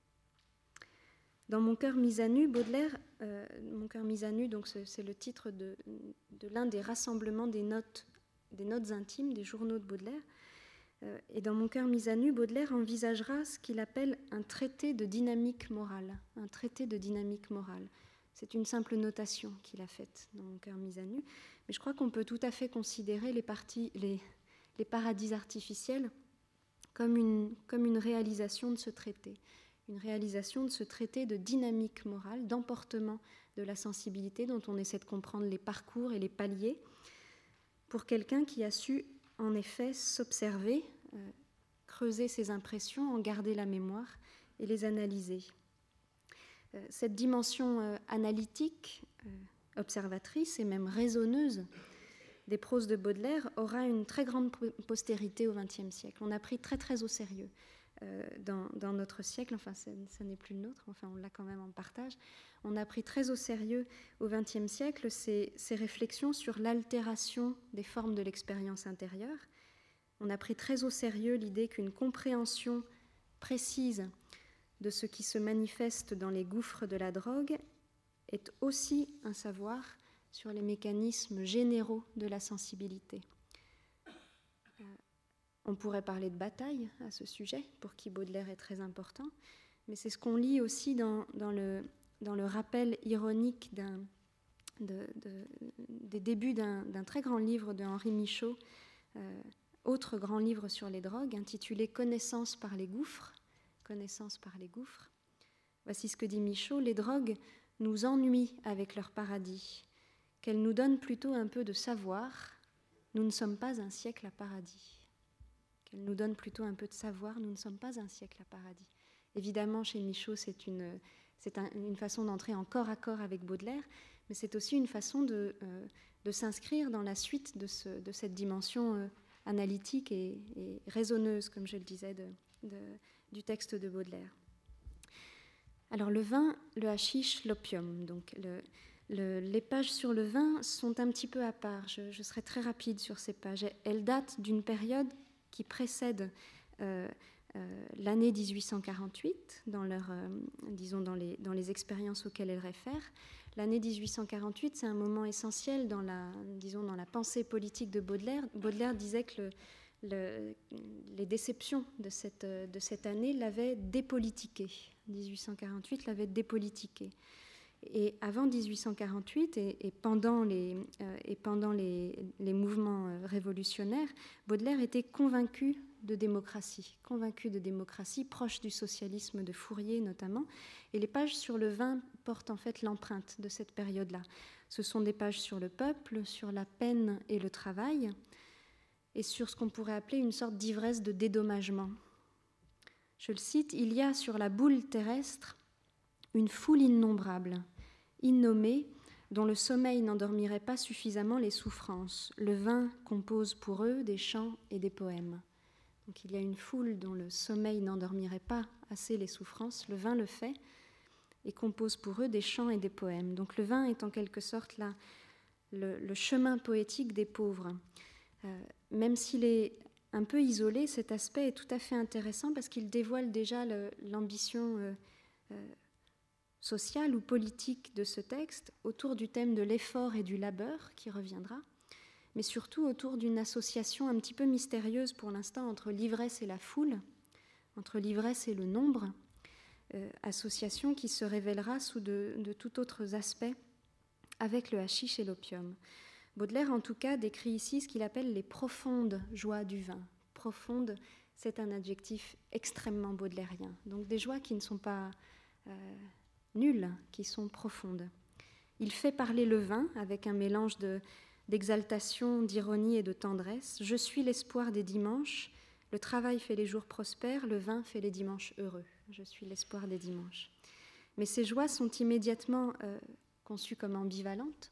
Dans Mon cœur mis à nu, Baudelaire, euh, Mon cœur mis à nu, donc c'est, c'est le titre de, de l'un des rassemblements des notes, des notes intimes, des journaux de Baudelaire. Euh, et dans Mon cœur mis à nu, Baudelaire envisagera ce qu'il appelle un traité de dynamique morale. Un traité de dynamique morale. C'est une simple notation qu'il a faite dans Mon cœur mis à nu. Mais je crois qu'on peut tout à fait considérer les, parties, les, les paradis artificiels comme une, comme une réalisation de ce traité. Une réalisation de ce traité de dynamique morale, d'emportement de la sensibilité dont on essaie de comprendre les parcours et les paliers pour quelqu'un qui a su en effet s'observer, euh, creuser ses impressions, en garder la mémoire et les analyser. Euh, cette dimension euh, analytique, euh, observatrice et même raisonneuse des proses de Baudelaire aura une très grande postérité au vingtième siècle. On a pris très très au sérieux euh, dans, dans notre siècle, enfin ça, ça n'est plus le nôtre, enfin on l'a quand même en partage, on a pris très au sérieux au vingtième siècle ces, ces réflexions sur l'altération des formes de l'expérience intérieure. On a pris très au sérieux l'idée qu'une compréhension précise de ce qui se manifeste dans les gouffres de la drogue est aussi un savoir sur les mécanismes généraux de la sensibilité. Euh, on pourrait parler de Bataille à ce sujet, pour qui Baudelaire est très important, mais c'est ce qu'on lit aussi dans, dans, le, dans le rappel ironique d'un, de, de, des débuts d'un, d'un très grand livre de Henri Michaud, euh, autre grand livre sur les drogues, intitulé « Connaissance par les gouffres ». Connaissance par les gouffres. Voici ce que dit Michaud: « Les drogues nous ennuient avec leur paradis, qu'elles nous donnent plutôt un peu de savoir, nous ne sommes pas un siècle à paradis. » Qu'elles nous donnent plutôt un peu de savoir, nous ne sommes pas un siècle à paradis. Évidemment, chez Michaud, c'est une, c'est un, une façon d'entrer en corps à corps avec Baudelaire, mais c'est aussi une façon de, euh, de s'inscrire dans la suite de, ce, de cette dimension euh, analytique et, et raisonneuse, comme je le disais, de, de, du texte de Baudelaire. Alors le vin, le hashish, l'opium, donc le... Le, les pages sur le vin sont un petit peu à part. Je, je serai très rapide sur ces pages. Elles datent d'une période qui précède euh, euh, l'année dix-huit cent quarante-huit, dans, leur, euh, disons dans, les, dans les expériences auxquelles elles réfèrent. L'année dix-huit cent quarante-huit, c'est un moment essentiel dans la, disons, dans la pensée politique de Baudelaire. Baudelaire disait que le, le, les déceptions de cette, de cette année l'avaient dépolitiqué. dix-huit cent quarante-huit l'avait dépolitiqué. Et avant dix-huit cent quarante-huit et, et pendant, les, euh, et pendant les, les mouvements euh, révolutionnaires, Baudelaire était convaincu de démocratie, convaincu de démocratie, proche du socialisme de Fourier notamment. Et les pages sur le vin portent en fait l'empreinte de cette période-là. Ce sont des pages sur le peuple, sur la peine et le travail, et sur ce qu'on pourrait appeler une sorte d'ivresse de dédommagement. Je le cite: « Il y a sur la boule terrestre une foule innombrable, innommée, dont le sommeil n'endormirait pas suffisamment les souffrances. Le vin compose pour eux des chants et des poèmes. » Donc il y a une foule dont le sommeil n'endormirait pas assez les souffrances. Le vin le fait et compose pour eux des chants et des poèmes. Donc le vin est en quelque sorte là, le, le chemin poétique des pauvres. Euh, même s'il est un peu isolé, cet aspect est tout à fait intéressant parce qu'il dévoile déjà le, l'ambition euh, euh, sociale ou politique de ce texte autour du thème de l'effort et du labeur qui reviendra, mais surtout autour d'une association un petit peu mystérieuse pour l'instant entre l'ivresse et la foule, entre l'ivresse et le nombre, euh, association qui se révélera sous de, de tout autres aspects avec le hashish et l'opium. Baudelaire, en tout cas, décrit ici ce qu'il appelle les profondes joies du vin. Profonde, c'est un adjectif extrêmement baudelairien. Donc des joies qui ne sont pas euh, nulles, qui sont profondes. Il fait parler le vin avec un mélange de, d'exaltation, d'ironie et de tendresse. « Je suis l'espoir des dimanches, le travail fait les jours prospères, le vin fait les dimanches heureux. Je suis l'espoir des dimanches. » Mais ces joies sont immédiatement euh, conçues comme ambivalentes.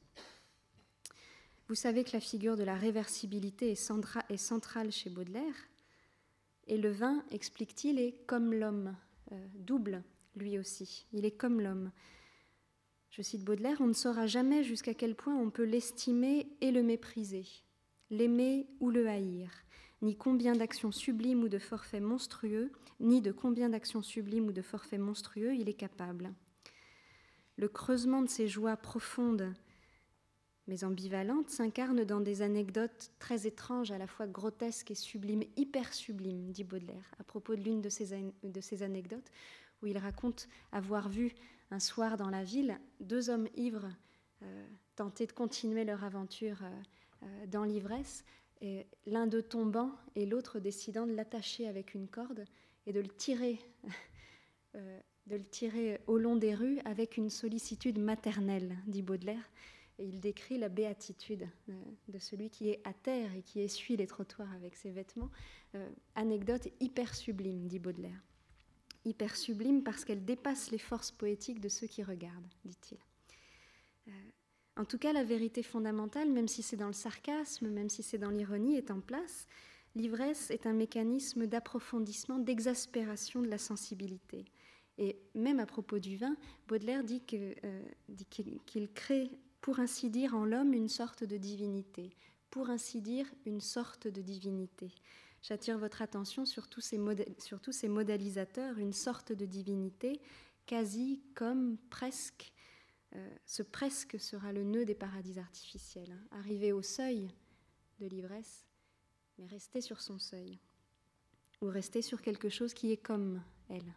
Vous savez que la figure de la réversibilité est, centra- est centrale chez Baudelaire. Et le vin, explique-t-il, est comme l'homme. euh, double, lui aussi. Il est comme l'homme. Je cite Baudelaire, « On ne saura jamais jusqu'à quel point on peut l'estimer et le mépriser, l'aimer ou le haïr, ni combien d'actions sublimes ou de forfaits monstrueux, ni de combien d'actions sublimes ou de forfaits monstrueux il est capable. Le creusement de ses joies profondes mais ambivalentes s'incarne dans des anecdotes très étranges, à la fois grotesques et sublimes, hyper sublimes, dit Baudelaire, à propos de l'une de ces, an- de ces anecdotes, où il raconte avoir vu un soir dans la ville deux hommes ivres euh, tenter de continuer leur aventure euh, euh, dans l'ivresse, et l'un d'eux tombant et l'autre décidant de l'attacher avec une corde et de le tirer, euh, de le tirer au long des rues avec une sollicitude maternelle, dit Baudelaire. Et il décrit la béatitude euh, de celui qui est à terre et qui essuie les trottoirs avec ses vêtements. Euh, anecdote hyper sublime, dit Baudelaire. Hyper sublime parce qu'elle dépasse les forces poétiques de ceux qui regardent, dit-il. Euh, en tout cas, la vérité fondamentale, même si c'est dans le sarcasme, même si c'est dans l'ironie, est en place. L'ivresse est un mécanisme d'approfondissement, d'exaspération de la sensibilité. Et même à propos du vin, Baudelaire dit, que, euh, dit qu'il, qu'il crée, pour ainsi dire, en l'homme une sorte de divinité. Pour ainsi dire, une sorte de divinité. J'attire votre attention sur tous ces, modé- sur tous ces modalisateurs, une sorte de divinité, quasi, comme, presque. Euh, ce presque sera le nœud des paradis artificiels. Hein. Arriver au seuil de l'ivresse, mais rester sur son seuil. Ou rester sur quelque chose qui est comme elle.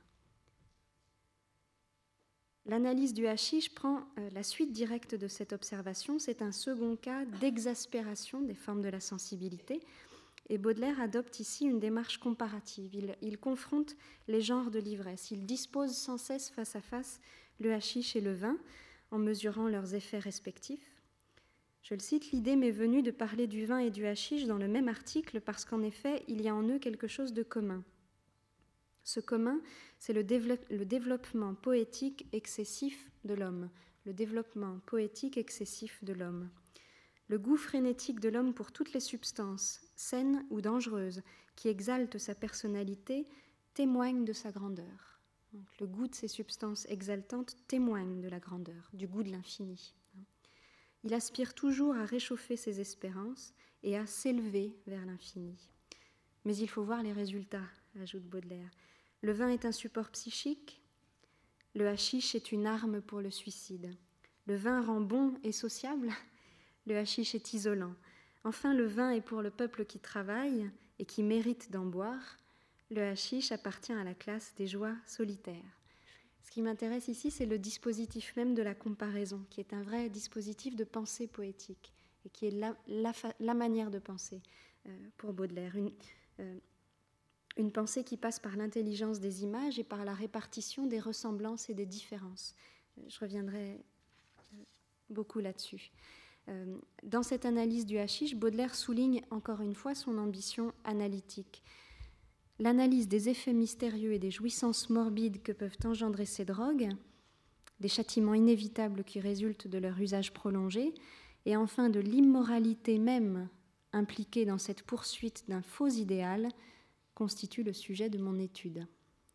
L'analyse du hashish prend euh, la suite directe de cette observation. C'est un second cas d'exaspération des formes de la sensibilité. Et Baudelaire adopte ici une démarche comparative. Il, il confronte les genres de l'ivresse. Il dispose sans cesse face à face le hashish et le vin, en mesurant leurs effets respectifs. Je le cite, « L'idée m'est venue de parler du vin et du hashish dans le même article parce qu'en effet, il y a en eux quelque chose de commun. Ce commun, c'est le, développe, le développement poétique excessif de l'homme. Le développement poétique excessif de l'homme. Le goût frénétique de l'homme pour toutes les substances, saines ou dangereuses, qui exaltent sa personnalité, témoigne de sa grandeur. Donc, le goût de ces substances exaltantes témoigne de la grandeur, du goût de l'infini. Il aspire toujours à réchauffer ses espérances et à s'élever vers l'infini. Mais il faut voir les résultats, ajoute Baudelaire. Le vin est un support psychique, le hashish est une arme pour le suicide. Le vin rend bon et sociable, le hashish est isolant. Enfin, le vin est pour le peuple qui travaille et qui mérite d'en boire. Le hashish appartient à la classe des joies solitaires. Ce qui m'intéresse ici, c'est le dispositif même de la comparaison, qui est un vrai dispositif de pensée poétique et qui est la, la, la manière de penser euh, pour Baudelaire. Une, euh, une pensée qui passe par l'intelligence des images et par la répartition des ressemblances et des différences. Je reviendrai beaucoup là-dessus. Euh, dans cette analyse du hashish, Baudelaire souligne encore une fois son ambition analytique. L'analyse des effets mystérieux et des jouissances morbides que peuvent engendrer ces drogues, des châtiments inévitables qui résultent de leur usage prolongé, et enfin de l'immoralité même impliquée dans cette poursuite d'un faux idéal, constitue le sujet de mon étude.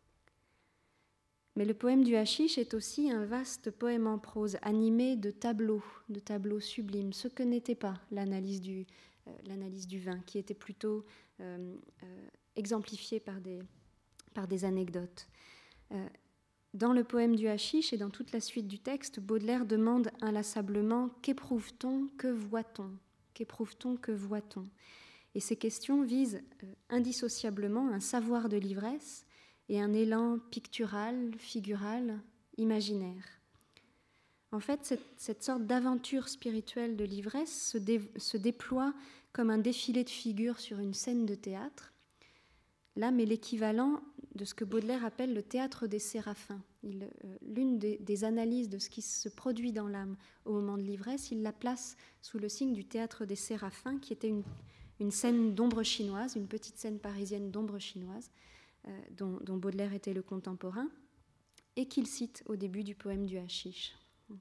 Mais le poème du hashish est aussi un vaste poème en prose, animé de tableaux, de tableaux sublimes, ce que n'était pas l'analyse du, euh, l'analyse du vin, qui était plutôt euh, euh, exemplifiée par des, par des anecdotes. Euh, dans le poème du hashish et dans toute la suite du texte, Baudelaire demande inlassablement « Qu'éprouve-t-on, que voit-on ? Qu'éprouve-t-on, que voit-on » Et ces questions visent euh, indissociablement un savoir de l'ivresse et un élan pictural, figural, imaginaire. En fait, cette, cette sorte d'aventure spirituelle de l'ivresse se, dé, se déploie comme un défilé de figures sur une scène de théâtre. L'âme est l'équivalent de ce que Baudelaire appelle le théâtre des séraphins. Il, euh, l'une des, des analyses de ce qui se produit dans l'âme au moment de l'ivresse, il la place sous le signe du théâtre des séraphins, qui était une une scène d'ombre chinoise, une petite scène parisienne d'ombre chinoise, euh, dont, dont Baudelaire était le contemporain, et qu'il cite au début du poème du hashish.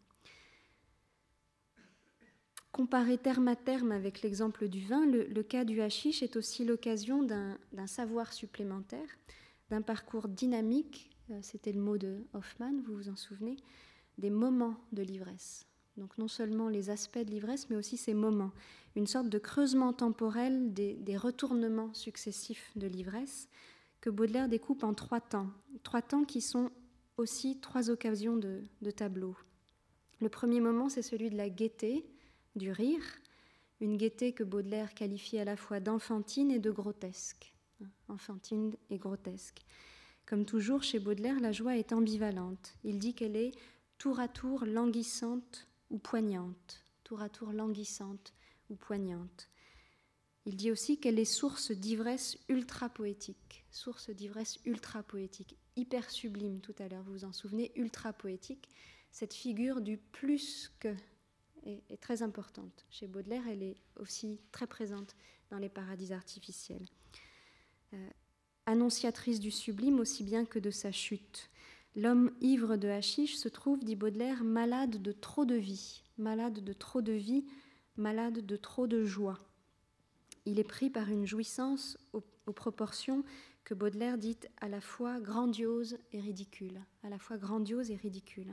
Comparé terme à terme avec l'exemple du vin, le, le cas du hashish est aussi l'occasion d'un, d'un savoir supplémentaire, d'un parcours dynamique, euh, c'était le mot de Hoffmann, vous vous en souvenez, des moments de l'ivresse. Donc non seulement les aspects de l'ivresse, mais aussi ces moments, une sorte de creusement temporel des, des retournements successifs de l'ivresse que Baudelaire découpe en trois temps, trois temps qui sont aussi trois occasions de, de tableau. Le premier moment, c'est celui de la gaieté, du rire, une gaieté que Baudelaire qualifie à la fois d'enfantine et de grotesque. Enfantine et grotesque. Comme toujours, chez Baudelaire, la joie est ambivalente. Il dit qu'elle est tour à tour languissante ou poignante. Tour à tour languissante ou poignante. Il dit aussi qu'elle est source d'ivresse ultra-poétique. Source d'ivresse ultra-poétique. Hyper sublime tout à l'heure, vous vous en souvenez, ultra-poétique. Cette figure du plus que est, est très importante. Chez Baudelaire, elle est aussi très présente dans les paradis artificiels. Euh, annonciatrice du sublime aussi bien que de sa chute. L'homme ivre de hashish se trouve, dit Baudelaire, malade de trop de vie, malade de trop de vie, malade de trop de joie. Il est pris par une jouissance aux, aux proportions que Baudelaire dit à la fois grandiose et ridicule, à la fois grandiose et ridicule.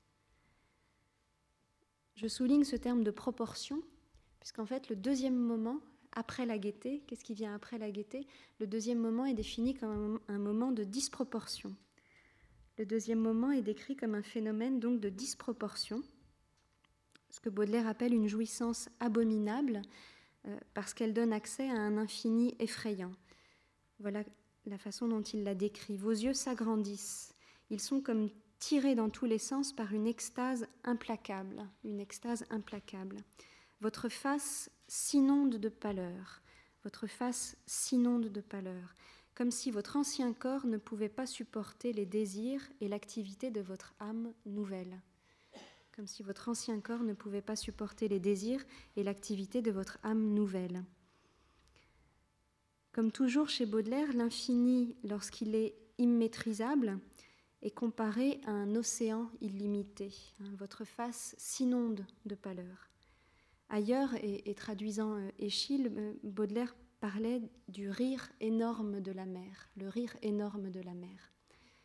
Je souligne ce terme de proportion, puisqu'en fait, le deuxième moment, après la gaieté, qu'est-ce qui vient après la gaieté ? Le deuxième moment est défini comme un moment de disproportion. Le deuxième moment est décrit comme un phénomène donc de disproportion, ce que Baudelaire appelle une jouissance abominable, euh, parce qu'elle donne accès à un infini effrayant. Voilà la façon dont il l'a décrit. Vos yeux s'agrandissent, ils sont comme tirés dans tous les sens par une extase implacable, une extase implacable. Votre face s'inonde de pâleur, votre face s'inonde de pâleur, comme si votre ancien corps ne pouvait pas supporter les désirs et l'activité de votre âme nouvelle. Comme si votre ancien corps ne pouvait pas supporter les désirs et l'activité de votre âme nouvelle. Comme toujours chez Baudelaire, l'infini, lorsqu'il est immaîtrisable, est comparé à un océan illimité. Votre face s'inonde de pâleur. Ailleurs, et, et traduisant euh, Échille, euh, Baudelaire parlait du rire énorme de la mer, le rire énorme de la mer.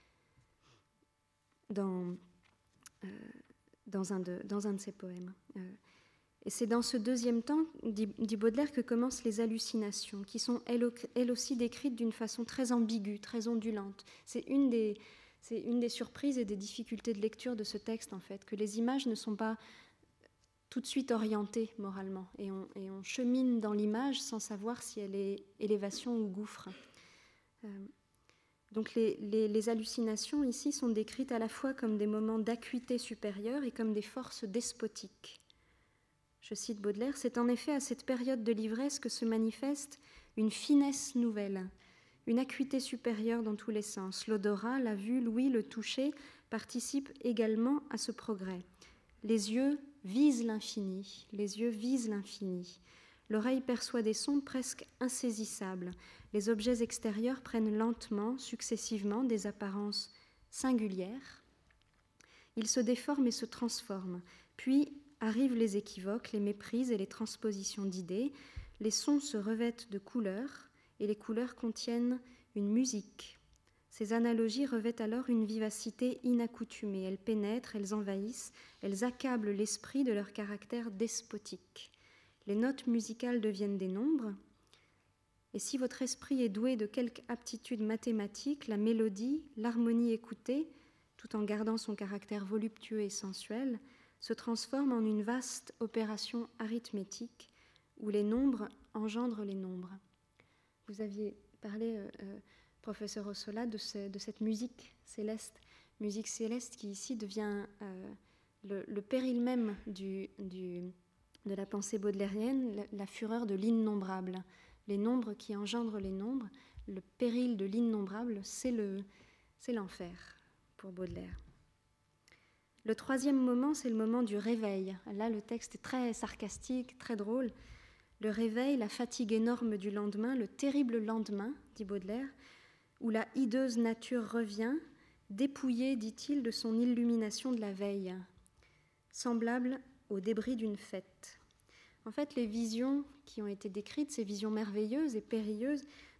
Dans, euh, dans, un, de, dans un de ses poèmes. Euh, et c'est dans ce deuxième temps, dit, dit Baudelaire, que commencent les hallucinations, qui sont elles, elles aussi décrites d'une façon très ambiguë, très ondulante. C'est une des, c'est une des surprises et des difficultés de lecture de ce texte, en fait, que les images ne sont pas tout de suite orientée moralement, et on, et on chemine dans l'image sans savoir si elle est élévation ou gouffre. Euh, donc les, les, les hallucinations ici sont décrites à la fois comme des moments d'acuité supérieure et comme des forces despotiques. Je cite Baudelaire, « C'est en effet à cette période de l'ivresse que se manifeste une finesse nouvelle, une acuité supérieure dans tous les sens. L'odorat, la vue, l'ouïe, le toucher participent également à ce progrès. Les yeux visent l'infini, les yeux visent l'infini. L'oreille perçoit des sons presque insaisissables. Les objets extérieurs prennent lentement, successivement, des apparences singulières. Ils se déforment et se transforment. Puis arrivent les équivoques, les méprises et les transpositions d'idées. Les sons se revêtent de couleurs et les couleurs contiennent une musique. Ces analogies revêtent alors une vivacité inaccoutumée. Elles pénètrent, elles envahissent, elles accablent l'esprit de leur caractère despotique. Les notes musicales deviennent des nombres, et si votre esprit est doué de quelque aptitude mathématique, la mélodie, l'harmonie écoutée, tout en gardant son caractère voluptueux et sensuel, se transforme en une vaste opération arithmétique où les nombres engendrent les nombres. Vous aviez parlé... Euh, euh, professeur Ossola, de, ce, de cette musique céleste, musique céleste qui ici devient euh, le, le péril même du, du, de la pensée baudelairienne, la, la fureur de l'innombrable. Les nombres qui engendrent les nombres, le péril de l'innombrable, c'est, le, c'est l'enfer pour Baudelaire. Le troisième moment, c'est le moment du réveil. Là, le texte est très sarcastique, très drôle. Le réveil, la fatigue énorme du lendemain, le terrible lendemain, dit Baudelaire, où la hideuse nature revient, dépouillée, dit-il, de son illumination de la veille, semblable aux débris d'une fête. En fait, les visions qui ont été décrites, ces visions merveilleuses et périlleuses,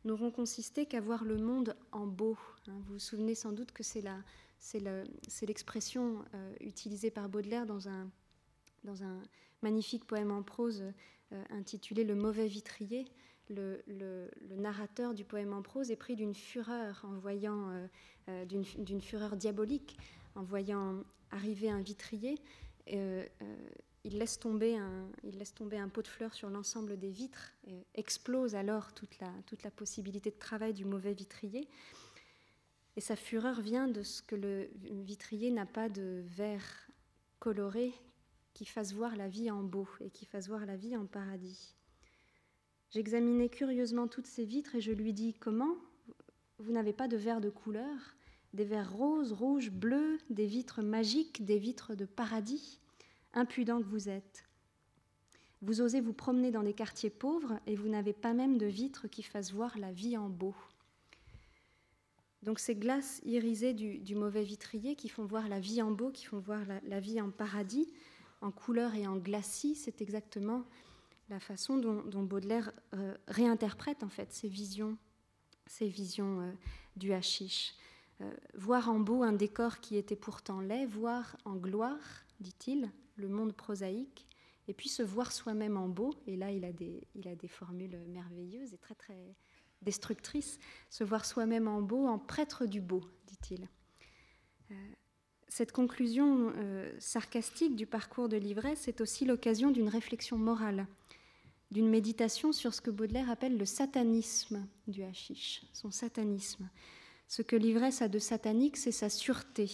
n'auront consisté qu'à voir le monde en beau. Hein, vous vous souvenez sans doute que c'est, la, c'est, le, c'est l'expression euh, utilisée par Baudelaire dans un, dans un magnifique poème en prose euh, intitulé « Le mauvais vitrier ». Le, le, le narrateur du poème en prose est pris d'une fureur, en voyant, euh, euh, d'une, d'une fureur diabolique, en voyant arriver un vitrier. Euh, euh, il, laisse tomber un, il laisse tomber un pot de fleurs sur l'ensemble des vitres, et explose alors toute la, toute la possibilité de travail du mauvais vitrier. Et sa fureur vient de ce que le vitrier n'a pas de verre coloré qui fasse voir la vie en beau et qui fasse voir la vie en paradis. J'examinais curieusement toutes ces vitres et je lui dis « Comment ? Vous n'avez pas de verres de couleur ? Des verres roses, rouges, bleus, des vitres magiques, des vitres de paradis ? Impudent que vous êtes. Vous osez vous promener dans des quartiers pauvres et vous n'avez pas même de vitres qui fassent voir la vie en beau. » Donc ces glaces irisées du, du mauvais vitrier qui font voir la vie en beau, qui font voir la, la vie en paradis, en couleur et en glacis, c'est exactement la façon dont, dont Baudelaire euh, réinterprète en fait ces visions, ces visions euh, du hashish. Euh, voir en beau un décor qui était pourtant laid, voir en gloire, dit-il, le monde prosaïque, et puis se voir soi-même en beau, et là il a des, il a des formules merveilleuses et très très destructrices, se voir soi-même en beau, en prêtre du beau, dit-il. Euh, cette conclusion euh, sarcastique du parcours de l'ivresse est aussi l'occasion d'une réflexion morale, d'une méditation sur ce que Baudelaire appelle le satanisme du hashish, son satanisme. Ce que l'ivresse a de satanique, c'est sa sûreté.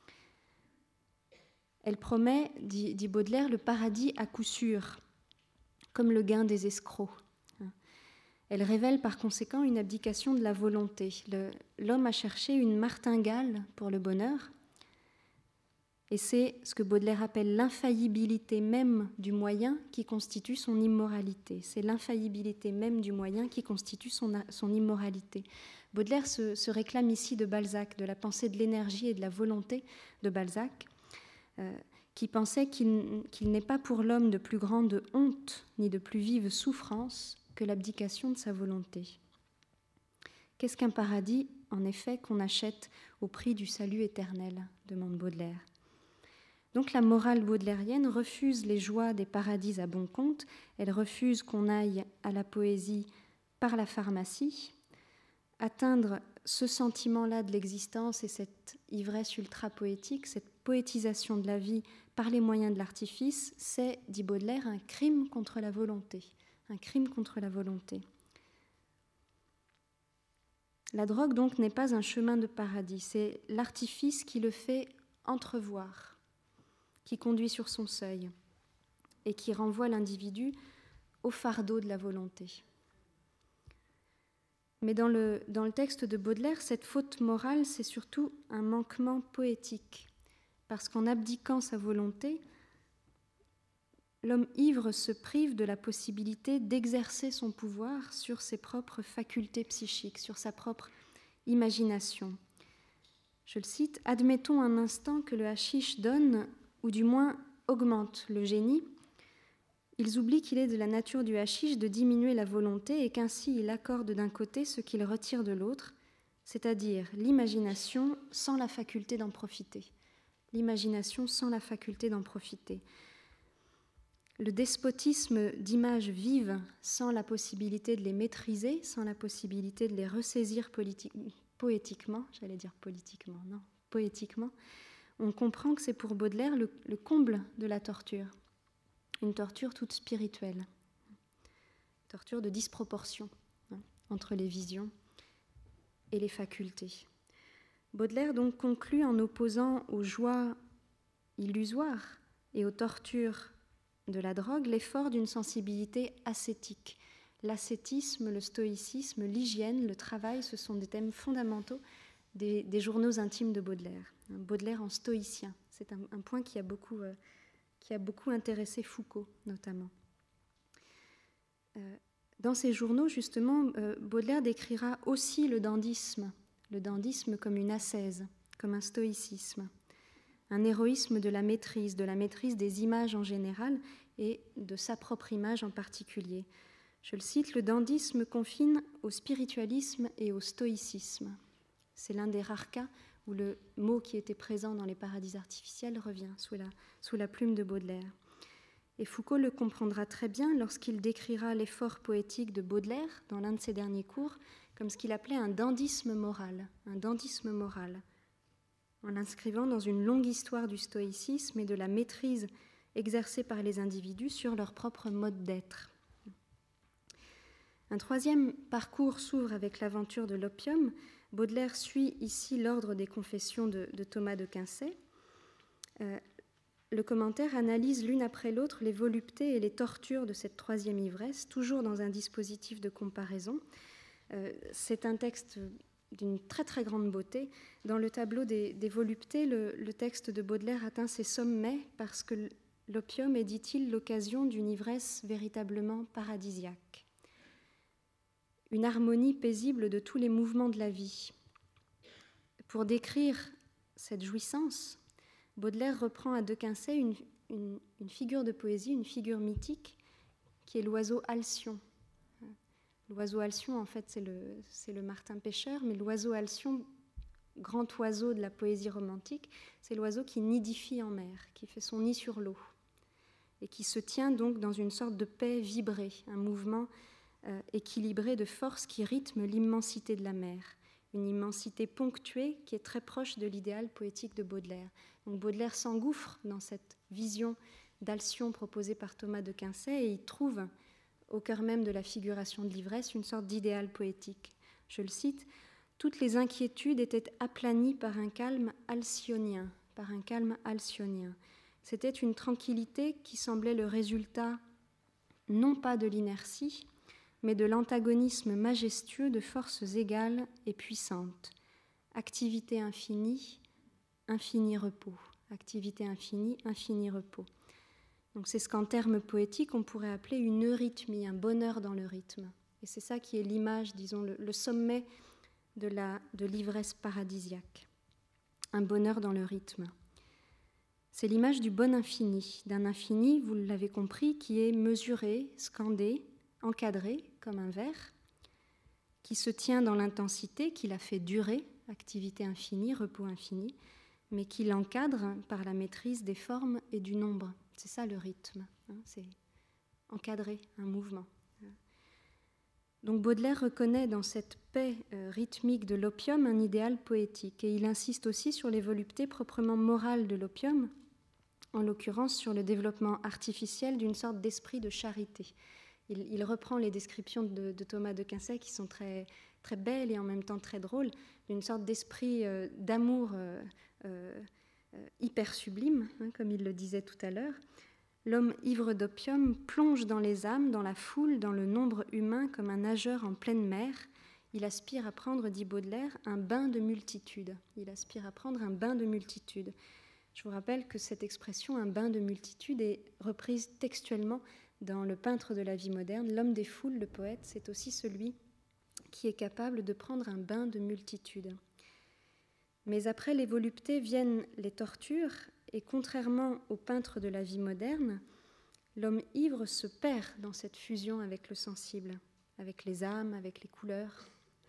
Elle promet, dit, dit Baudelaire, le paradis à coup sûr, comme le gain des escrocs. Elle révèle par conséquent une abdication de la volonté. Le, l'homme a cherché une martingale pour le bonheur, et c'est ce que Baudelaire appelle l'infaillibilité même du moyen qui constitue son immoralité. C'est l'infaillibilité même du moyen qui constitue son, son immoralité. Baudelaire se, se réclame ici de Balzac, de la pensée de l'énergie et de la volonté de Balzac, euh, qui pensait qu'il, qu'il n'est pas pour l'homme de plus grande honte ni de plus vive souffrance que l'abdication de sa volonté. Qu'est-ce qu'un paradis, en effet, qu'on achète au prix du salut éternel, demande Baudelaire. Donc la morale baudelairienne refuse les joies des paradis à bon compte, elle refuse qu'on aille à la poésie par la pharmacie. Atteindre ce sentiment-là de l'existence et cette ivresse ultra-poétique, cette poétisation de la vie par les moyens de l'artifice, c'est, dit Baudelaire, un crime contre la volonté. Un crime contre la volonté. La drogue, donc, n'est pas un chemin de paradis, c'est l'artifice qui le fait entrevoir, qui conduit sur son seuil et qui renvoie l'individu au fardeau de la volonté. Mais dans le, dans le texte de Baudelaire, cette faute morale, c'est surtout un manquement poétique, parce qu'en abdiquant sa volonté, l'homme ivre se prive de la possibilité d'exercer son pouvoir sur ses propres facultés psychiques, sur sa propre imagination. Je le cite, « Admettons un instant que le hashish donne, ou du moins augmente le génie. Ils oublient qu'il est de la nature du hashish de diminuer la volonté et qu'ainsi il accorde d'un côté ce qu'il retire de l'autre, c'est-à-dire l'imagination sans la faculté d'en profiter. L'imagination sans la faculté d'en profiter. Le despotisme d'images vives sans la possibilité de les maîtriser, sans la possibilité de les ressaisir politi- poétiquement, j'allais dire politiquement, non, poétiquement, on comprend que c'est pour Baudelaire le, le comble de la torture, une torture toute spirituelle, une torture de disproportion hein, entre les visions et les facultés. Baudelaire donc conclut en opposant aux joies illusoires et aux tortures de la drogue l'effort d'une sensibilité ascétique. L'ascétisme, le stoïcisme, l'hygiène, le travail, ce sont des thèmes fondamentaux des, des journaux intimes de Baudelaire. Baudelaire en stoïcien, c'est un, un point qui a, beaucoup, euh, qui a beaucoup intéressé Foucault, notamment. Euh, dans ces journaux, justement, euh, Baudelaire décrira aussi le dandysme, le dandysme comme une ascèse, comme un stoïcisme, un héroïsme de la maîtrise, de la maîtrise des images en général et de sa propre image en particulier. Je le cite, « Le dandysme confine au spiritualisme et au stoïcisme ». C'est l'un des rares cas où le mot qui était présent dans les paradis artificiels revient sous la, sous la plume de Baudelaire. Et Foucault le comprendra très bien lorsqu'il décrira l'effort poétique de Baudelaire dans l'un de ses derniers cours comme ce qu'il appelait un dandysme moral, un dandysme moral, en l'inscrivant dans une longue histoire du stoïcisme et de la maîtrise exercée par les individus sur leur propre mode d'être. Un troisième parcours s'ouvre avec l'aventure de l'opium. Baudelaire suit ici l'ordre des confessions de, de Thomas de Quincey. Euh, le commentaire analyse l'une après l'autre les voluptés et les tortures de cette troisième ivresse, toujours dans un dispositif de comparaison. Euh, c'est un texte d'une très très grande beauté. Dans le tableau des, des voluptés, le, le texte de Baudelaire atteint ses sommets parce que l'opium est, dit-il, l'occasion d'une ivresse véritablement paradisiaque. Une harmonie paisible de tous les mouvements de la vie. Pour décrire cette jouissance, Baudelaire reprend à De Quincey une, une, une figure de poésie, une figure mythique, qui est l'oiseau alcyon. L'oiseau alcyon, en fait, c'est le, c'est le martin pêcheur, mais l'oiseau alcyon, grand oiseau de la poésie romantique, c'est l'oiseau qui nidifie en mer, qui fait son nid sur l'eau, et qui se tient donc dans une sorte de paix vibrée, un mouvement euh, équilibré de force qui rythme l'immensité de la mer, une immensité ponctuée qui est très proche de l'idéal poétique de Baudelaire. Donc Baudelaire s'engouffre dans cette vision d'Alcyon proposée par Thomas de Quincey et il trouve au cœur même de la figuration de l'ivresse une sorte d'idéal poétique. Je le cite, « Toutes les inquiétudes étaient aplanies par un calme alcyonien, par un calme alcyonien. C'était une tranquillité qui semblait le résultat non pas de l'inertie, mais de l'antagonisme majestueux de forces égales et puissantes. Activité infinie, infini repos. Activité infinie, infini repos. » Donc c'est ce qu'en termes poétiques on pourrait appeler une eurythmie, un bonheur dans le rythme. Et c'est ça qui est l'image, disons, le, le sommet de, la, de l'ivresse paradisiaque. Un bonheur dans le rythme. C'est l'image du bon infini, d'un infini, vous l'avez compris, qui est mesuré, scandé, encadré comme un verre, qui se tient dans l'intensité, qui la fait durer, activité infinie, repos infini, mais qui l'encadre par la maîtrise des formes et du nombre. C'est ça le rythme, hein, c'est encadrer un mouvement. Donc Baudelaire reconnaît dans cette paix euh, rythmique de l'opium un idéal poétique et il insiste aussi sur les voluptés proprement morales de l'opium, en l'occurrence sur le développement artificiel d'une sorte d'esprit de charité. Il, il reprend les descriptions de, de Thomas de Quincey qui sont très, très belles et en même temps très drôles, d'une sorte d'esprit euh, d'amour euh, euh, hyper sublime, hein, comme il le disait tout à l'heure. L'homme ivre d'opium plonge dans les âmes, dans la foule, dans le nombre humain comme un nageur en pleine mer. Il aspire à prendre, dit Baudelaire, un bain de multitude. Il aspire à prendre un bain de multitude. Je vous rappelle que cette expression, un bain de multitude, est reprise textuellement dans Le peintre de la vie moderne. L'homme des foules, le poète, c'est aussi celui qui est capable de prendre un bain de multitude. Mais après les voluptés viennent les tortures, et contrairement au peintre de la vie moderne, l'homme ivre se perd dans cette fusion avec le sensible, avec les âmes, avec les couleurs.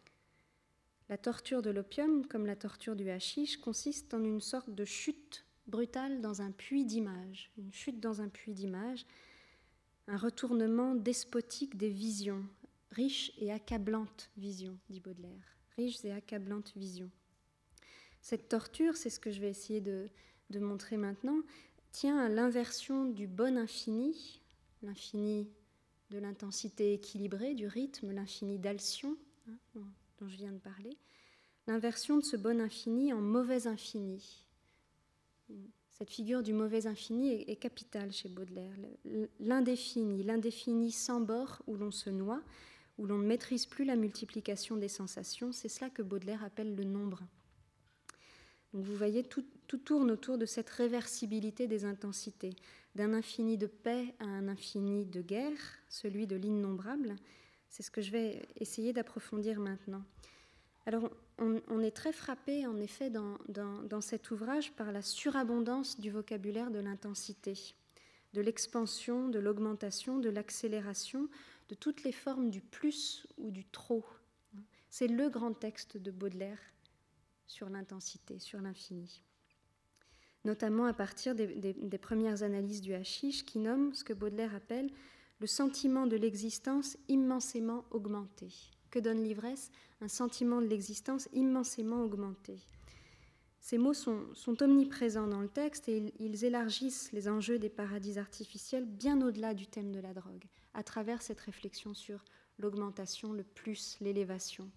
La torture de l'opium, comme la torture du hashish, consiste en une sorte de chute brutale dans un puits d'images, une chute dans un puits d'images, un retournement despotique des visions, riches et accablantes visions, dit Baudelaire, riches et accablantes visions. Cette torture, c'est ce que je vais essayer de, de montrer maintenant, tient à l'inversion du bon infini, l'infini de l'intensité équilibrée, du rythme, l'infini d'Alcyon, hein, dont, dont je viens de parler, l'inversion de ce bon infini en mauvais infini. Cette figure du mauvais infini est, est capitale chez Baudelaire. L'indéfini, l'indéfini sans bord où l'on se noie, où l'on ne maîtrise plus la multiplication des sensations, c'est cela que Baudelaire appelle le nombre. Donc vous voyez, tout, tout tourne autour de cette réversibilité des intensités, d'un infini de paix à un infini de guerre, celui de l'innombrable. C'est ce que je vais essayer d'approfondir maintenant. Alors, on, on est très frappé, en effet, dans, dans, dans cet ouvrage par la surabondance du vocabulaire de l'intensité, de l'expansion, de l'augmentation, de l'accélération, de toutes les formes du plus ou du trop. C'est le grand texte de Baudelaire sur l'intensité, sur l'infini. Notamment à partir des, des, des premières analyses du hashish qui nomment ce que Baudelaire appelle le sentiment de l'existence immensément augmenté. Que donne l'ivresse? Un sentiment de l'existence immensément augmenté. Ces mots sont, sont omniprésents dans le texte et ils, ils élargissent les enjeux des paradis artificiels bien au-delà du thème de la drogue, à travers cette réflexion sur l'augmentation, le plus, l'élévation.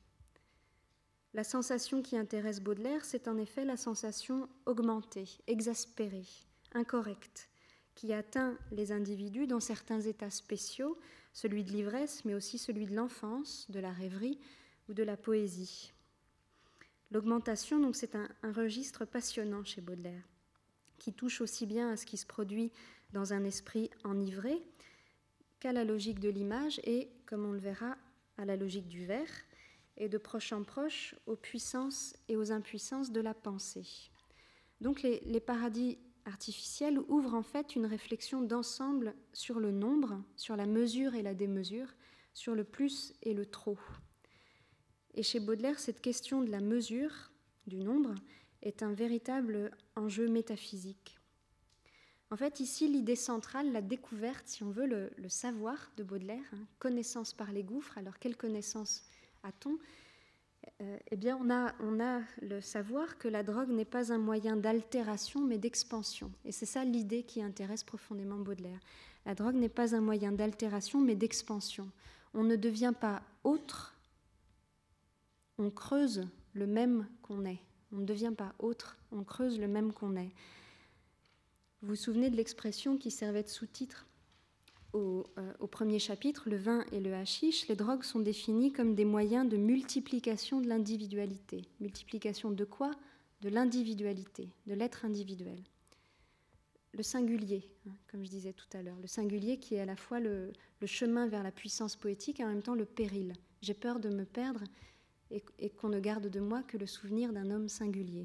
La sensation qui intéresse Baudelaire, c'est en effet la sensation augmentée, exaspérée, incorrecte, qui atteint les individus dans certains états spéciaux, celui de l'ivresse, mais aussi celui de l'enfance, de la rêverie ou de la poésie. L'augmentation, donc, c'est un, un registre passionnant chez Baudelaire, qui touche aussi bien à ce qui se produit dans un esprit enivré qu'à la logique de l'image et, comme on le verra, à la logique du vers, et de proche en proche aux puissances et aux impuissances de la pensée. Donc les, les paradis artificiels ouvrent en fait une réflexion d'ensemble sur le nombre, sur la mesure et la démesure, sur le plus et le trop. Et chez Baudelaire, cette question de la mesure, du nombre, est un véritable enjeu métaphysique. En fait, ici, l'idée centrale, la découverte, si on veut, le, le savoir de Baudelaire, hein, connaissance par les gouffres. Alors, quelle connaissance a-t-on ? euh, Eh bien, on a, on a le savoir que la drogue n'est pas un moyen d'altération, mais d'expansion. Et c'est ça l'idée qui intéresse profondément Baudelaire. La drogue n'est pas un moyen d'altération, mais d'expansion. On ne devient pas autre, on creuse le même qu'on est. On ne devient pas autre, on creuse le même qu'on est. Vous vous souvenez de l'expression qui servait de sous-titre au, euh, au premier chapitre, le vin et le hashish. Les drogues sont définies comme des moyens de multiplication de l'individualité. Multiplication de quoi ? De l'individualité, de l'être individuel. Le singulier, hein, comme je disais tout à l'heure, le singulier qui est à la fois le, le chemin vers la puissance poétique et en même temps le péril. J'ai peur de me perdre et, et qu'on ne garde de moi que le souvenir d'un homme singulier.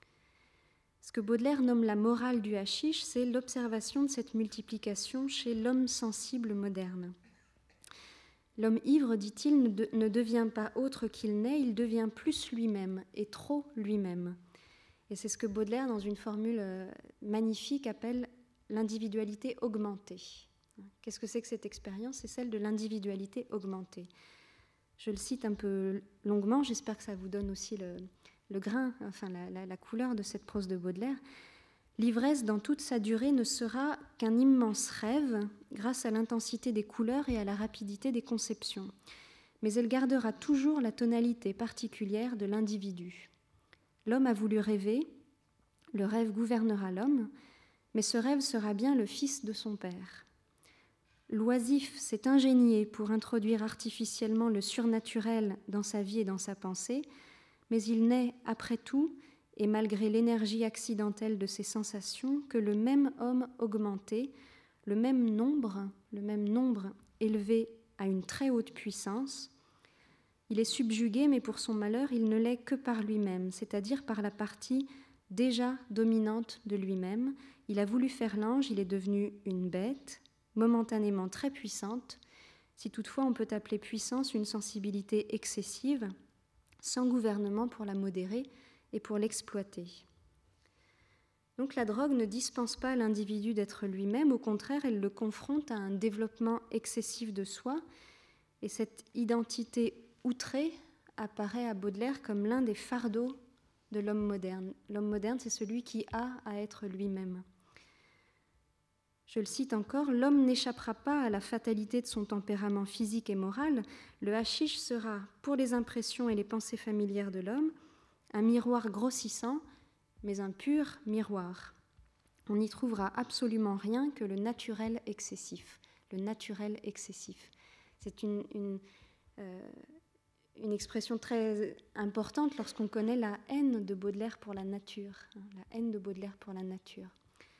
Ce que Baudelaire nomme la morale du hashish, c'est l'observation de cette multiplication chez l'homme sensible moderne. L'homme ivre, dit-il, ne, de, ne devient pas autre qu'il n'est, il devient plus lui-même et trop lui-même. Et c'est ce que Baudelaire, dans une formule magnifique, appelle l'individualité augmentée. Qu'est-ce que c'est que cette expérience ? C'est celle de l'individualité augmentée. Je le cite un peu longuement, j'espère que ça vous donne aussi le... le grain, enfin la, la, la couleur de cette prose de Baudelaire. L'ivresse dans toute sa durée ne sera qu'un immense rêve grâce à l'intensité des couleurs et à la rapidité des conceptions. Mais elle gardera toujours la tonalité particulière de l'individu. L'homme a voulu rêver, le rêve gouvernera l'homme, mais ce rêve sera bien le fils de son père. L'oisif s'est ingénié pour introduire artificiellement le surnaturel dans sa vie et dans sa pensée, mais il n'est, après tout, et malgré l'énergie accidentelle de ses sensations, que le même homme augmenté, le même nombre, le même nombre élevé à une très haute puissance. Il est subjugué, mais pour son malheur, il ne l'est que par lui-même, c'est-à-dire par la partie déjà dominante de lui-même. Il a voulu faire l'ange, il est devenu une bête, momentanément très puissante, si toutefois on peut appeler puissance une sensibilité excessive, sans gouvernement pour la modérer et pour l'exploiter. Donc la drogue ne dispense pas à l'individu d'être lui-même, au contraire, elle le confronte à un développement excessif de soi, et cette identité outrée apparaît à Baudelaire comme l'un des fardeaux de l'homme moderne. L'homme moderne, c'est celui qui a à être lui-même. Je le cite encore, « L'homme n'échappera pas à la fatalité de son tempérament physique et moral. Le hashish sera, pour les impressions et les pensées familières de l'homme, un miroir grossissant, mais un pur miroir. On n'y trouvera absolument rien que le naturel excessif. Le naturel excessif. » C'est une, une, euh, une expression très importante lorsqu'on connaît la haine de Baudelaire pour la nature. Hein, la haine de Baudelaire pour la nature.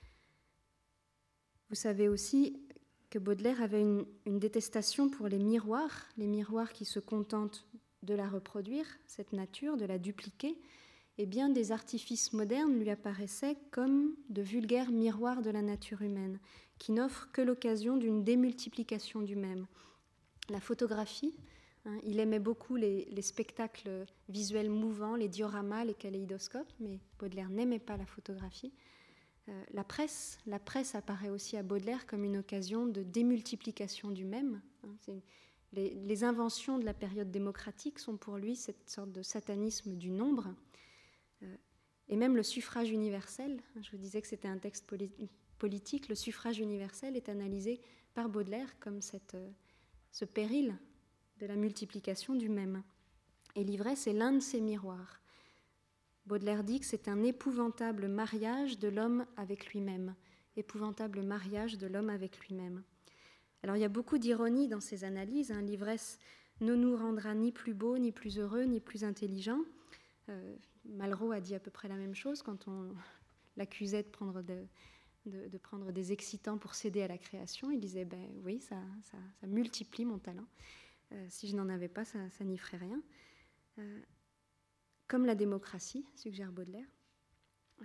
Vous savez aussi que Baudelaire avait une, une détestation pour les miroirs, les miroirs qui se contentent de la reproduire, cette nature, de la dupliquer, et bien des artifices modernes lui apparaissaient comme de vulgaires miroirs de la nature humaine, qui n'offrent que l'occasion d'une démultiplication du même. la photographie. Hein, il aimait beaucoup les, les spectacles visuels mouvants, les dioramas, les kaléidoscopes, mais Baudelaire n'aimait pas la photographie. Euh, la presse, la presse apparaît aussi à Baudelaire comme une occasion de démultiplication du même. Hein, c'est, les, les inventions de la période démocratique sont pour lui cette sorte de satanisme du nombre. Euh, et même le suffrage universel, je vous disais que c'était un texte poli- politique, le suffrage universel est analysé par Baudelaire comme cette, euh, ce péril de la multiplication du même. Et l'ivresse est l'un de ces miroirs. Baudelaire dit que c'est un épouvantable mariage de l'homme avec lui-même. Épouvantable mariage de l'homme avec lui-même. Alors il y a beaucoup d'ironie dans ces analyses. Hein. L'ivresse ne nous rendra ni plus beaux, ni plus heureux, ni plus intelligents. Euh, Malraux a dit à peu près la même chose quand on l'accusait de prendre, de, de, de prendre des excitants pour céder à la création. Il disait, ben oui, ça, ça, ça multiplie mon talent. Euh, si je n'en avais pas, ça, ça n'y ferait rien. Euh, comme la démocratie, suggère Baudelaire. Euh,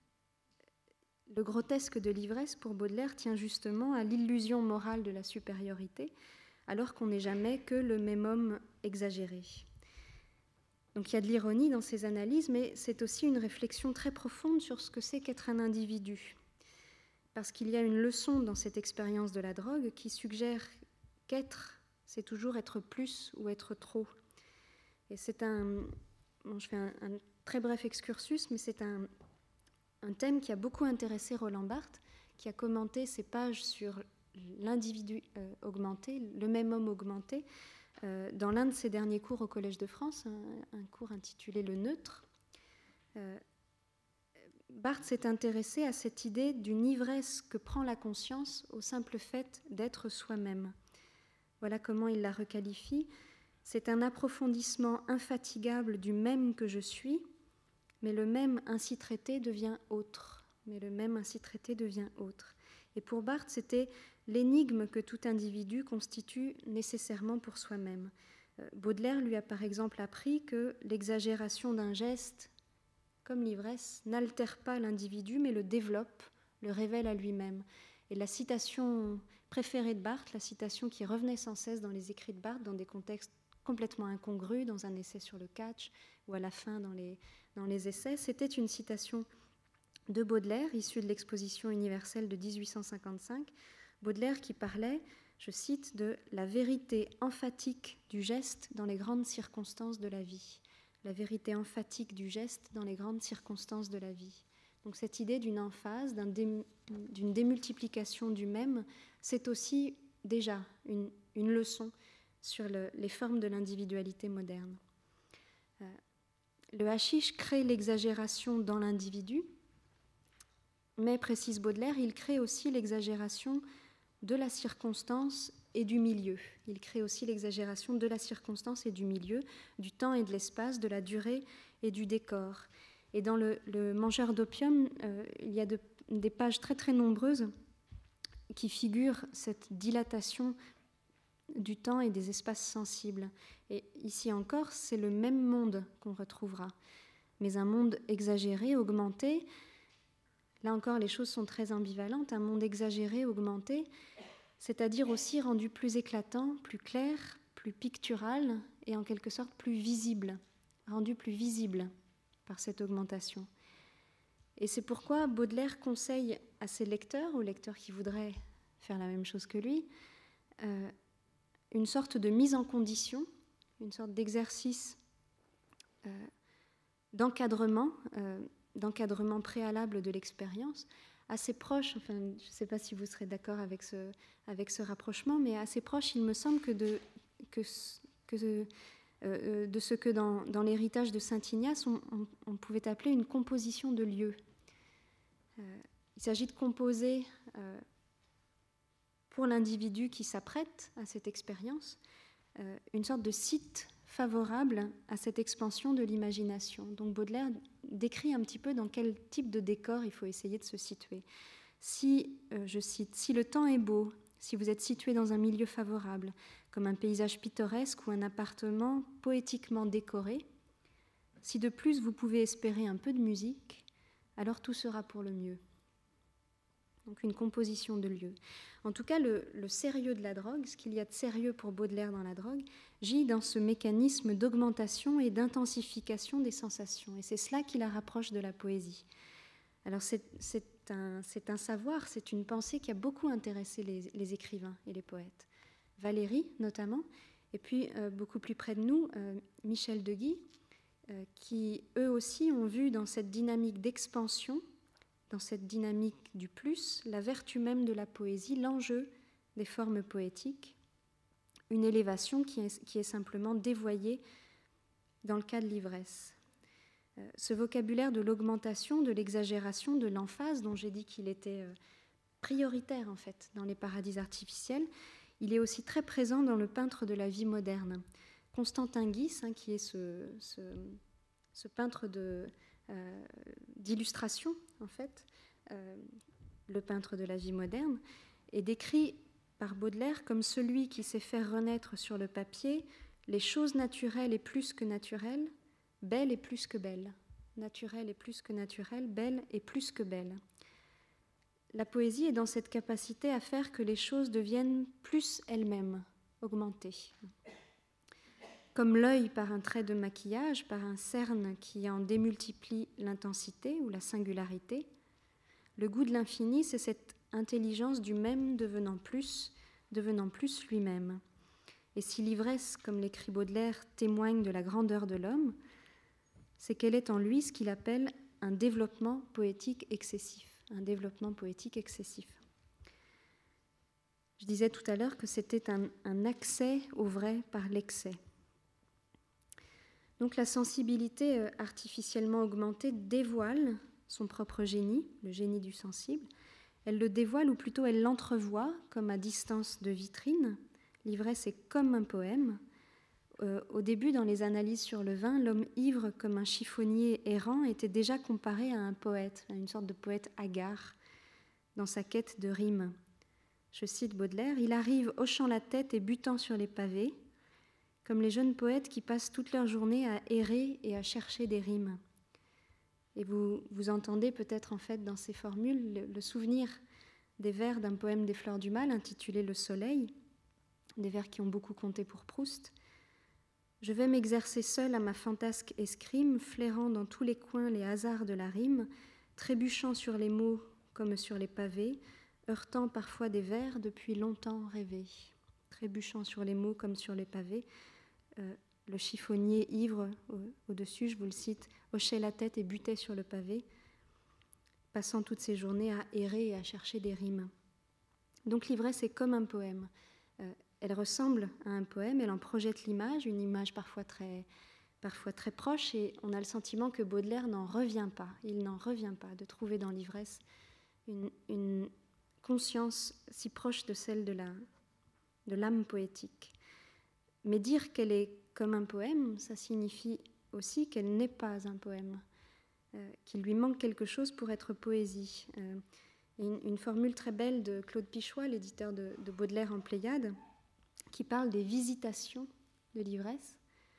le grotesque de l'ivresse, pour Baudelaire, tient justement à l'illusion morale de la supériorité, alors qu'on n'est jamais que le même homme exagéré. Donc il y a de l'ironie dans ces analyses, mais c'est aussi une réflexion très profonde sur ce que c'est qu'être un individu. Parce qu'il y a une leçon dans cette expérience de la drogue qui suggère qu'être, c'est toujours être plus ou être trop. Et c'est un... Bon, je fais un, un très bref excursus, mais c'est un, un thème qui a beaucoup intéressé Roland Barthes, qui a commenté ses pages sur l'individu euh, augmenté, le même homme augmenté, euh, dans l'un de ses derniers cours au Collège de France, un, un cours intitulé « Le neutre ». Euh, Barthes s'est intéressé à cette idée d'une ivresse que prend la conscience au simple fait d'être soi-même. Voilà comment il la requalifie. C'est un approfondissement infatigable du même que je suis, mais le même ainsi traité devient autre. Mais le même ainsi traité devient autre. Et pour Barthes, c'était l'énigme que tout individu constitue nécessairement pour soi-même. Baudelaire lui a par exemple appris que l'exagération d'un geste, comme l'ivresse, n'altère pas l'individu, mais le développe, le révèle à lui-même. Et la citation préférée de Barthes, la citation qui revenait sans cesse dans les écrits de Barthes, dans des contextes complètement incongrus, dans un essai sur le catch, ou à la fin dans les, dans les essais, c'était une citation de Baudelaire, issue de l'exposition universelle de dix-huit cent cinquante-cinq, Baudelaire qui parlait, je cite, de « la vérité emphatique du geste dans les grandes circonstances de la vie ». La vérité emphatique du geste dans les grandes circonstances de la vie. Donc cette idée d'une emphase, d'un dé, d'une démultiplication du même, c'est aussi déjà une, une leçon sur le, les formes de l'individualité moderne. Euh, le hashish crée l'exagération dans l'individu, mais, précise Baudelaire, il crée aussi l'exagération de la circonstance et du milieu. Il crée aussi l'exagération de la circonstance et du milieu, du temps et de l'espace, de la durée et du décor. Et dans le, le Mangeur d'opium, euh, il y a de, des pages très très nombreuses qui figurent cette dilatation du temps et des espaces sensibles. Et ici encore, c'est le même monde qu'on retrouvera, mais un monde exagéré, augmenté. Là encore, les choses sont très ambivalentes. Un monde exagéré, augmenté, c'est-à-dire aussi rendu plus éclatant, plus clair, plus pictural et en quelque sorte plus visible, rendu plus visible par cette augmentation. Et c'est pourquoi Baudelaire conseille à ses lecteurs, aux lecteurs qui voudraient faire la même chose que lui, euh, une sorte de mise en condition, une sorte d'exercice euh, d'encadrement, euh, d'encadrement préalable de l'expérience, assez proche, enfin, je ne sais pas si vous serez d'accord avec ce, avec ce rapprochement, mais assez proche, il me semble, que de, que, que, euh, de ce que dans, dans l'héritage de Saint-Ignace, on, on, on pouvait appeler une composition de lieux. Euh, il s'agit de composer, euh, pour l'individu qui s'apprête à cette expérience, euh, une sorte de site favorable à cette expansion de l'imagination. Donc Baudelaire décrit un petit peu dans quel type de décor il faut essayer de se situer. Si, euh, je cite, « si le temps est beau, si vous êtes situé dans un milieu favorable, comme un paysage pittoresque ou un appartement poétiquement décoré, si de plus vous pouvez espérer un peu de musique, alors tout sera pour le mieux. » donc une composition de lieux. En tout cas, le, le sérieux de la drogue, ce qu'il y a de sérieux pour Baudelaire dans la drogue, gît dans ce mécanisme d'augmentation et d'intensification des sensations. Et c'est cela qui la rapproche de la poésie. Alors c'est, c'est, un, c'est un savoir, c'est une pensée qui a beaucoup intéressé les, les écrivains et les poètes. Valéry notamment, et puis euh, beaucoup plus près de nous, euh, Michel de Guy, euh, qui eux aussi ont vu dans cette dynamique d'expansion, dans cette dynamique du plus, la vertu même de la poésie, l'enjeu des formes poétiques, une élévation qui est, qui est simplement dévoyée dans le cas de l'ivresse. Euh, ce vocabulaire de l'augmentation, de l'exagération, de l'emphase, dont j'ai dit qu'il était euh, prioritaire en fait dans les paradis artificiels, il est aussi très présent dans le peintre de la vie moderne. Constantin Guis, hein, qui est ce, ce, ce peintre de, euh, d'illustration, en fait, euh, le peintre de la vie moderne, est décrit par Baudelaire comme celui qui sait faire renaître sur le papier les choses naturelles et plus que naturelles, belles et plus que belles. Naturelles et plus que naturelles, belles et plus que belles. La poésie est dans cette capacité à faire que les choses deviennent plus elles-mêmes, augmentées. Comme l'œil par un trait de maquillage, par un cerne qui en démultiplie l'intensité ou la singularité, le goût de l'infini, c'est cette intelligence du même devenant plus, devenant plus lui-même. Et si l'ivresse, comme l'écrit Baudelaire, témoigne de la grandeur de l'homme, c'est qu'elle est en lui ce qu'il appelle un développement poétique excessif. Un développement poétique excessif. Je disais tout à l'heure que c'était un, un accès au vrai par l'excès. Donc la sensibilité artificiellement augmentée dévoile son propre génie, le génie du sensible. Elle le dévoile, ou plutôt elle l'entrevoit comme à distance de vitrine. L'ivresse est comme un poème. Euh, au début, dans les analyses sur le vin, l'homme ivre comme un chiffonnier errant était déjà comparé à un poète, à une sorte de poète hagard, dans sa quête de rimes. Je cite Baudelaire, « Il arrive hochant la tête et butant sur les pavés, comme les jeunes poètes qui passent toute leur journée à errer et à chercher des rimes. » Et vous, vous entendez peut-être en fait dans ces formules le, le souvenir des vers d'un poème des Fleurs du Mal intitulé « Le Soleil », des vers qui ont beaucoup compté pour Proust. Je vais m'exercer seul à ma fantasque escrime, flairant dans tous les coins les hasards de la rime, trébuchant sur les mots comme sur les pavés, heurtant parfois des vers depuis longtemps rêvés. Trébuchant sur les mots comme sur les pavés, euh, le chiffonnier ivre au- au-dessus, je vous le cite, hochait la tête et butait sur le pavé, passant toutes ses journées à errer et à chercher des rimes. Donc l'ivresse est comme un poème. Euh, Elle ressemble à un poème, elle en projette l'image, une image parfois très, parfois très proche, et on a le sentiment que Baudelaire n'en revient pas, il n'en revient pas de trouver dans l'ivresse une, une conscience si proche de celle de, la, de l'âme poétique. Mais dire qu'elle est comme un poème, ça signifie aussi qu'elle n'est pas un poème, euh, qu'il lui manque quelque chose pour être poésie. Euh, une, une formule très belle de Claude Pichois, l'éditeur de, de Baudelaire en Pléiade, qui parle des visitations de l'ivresse.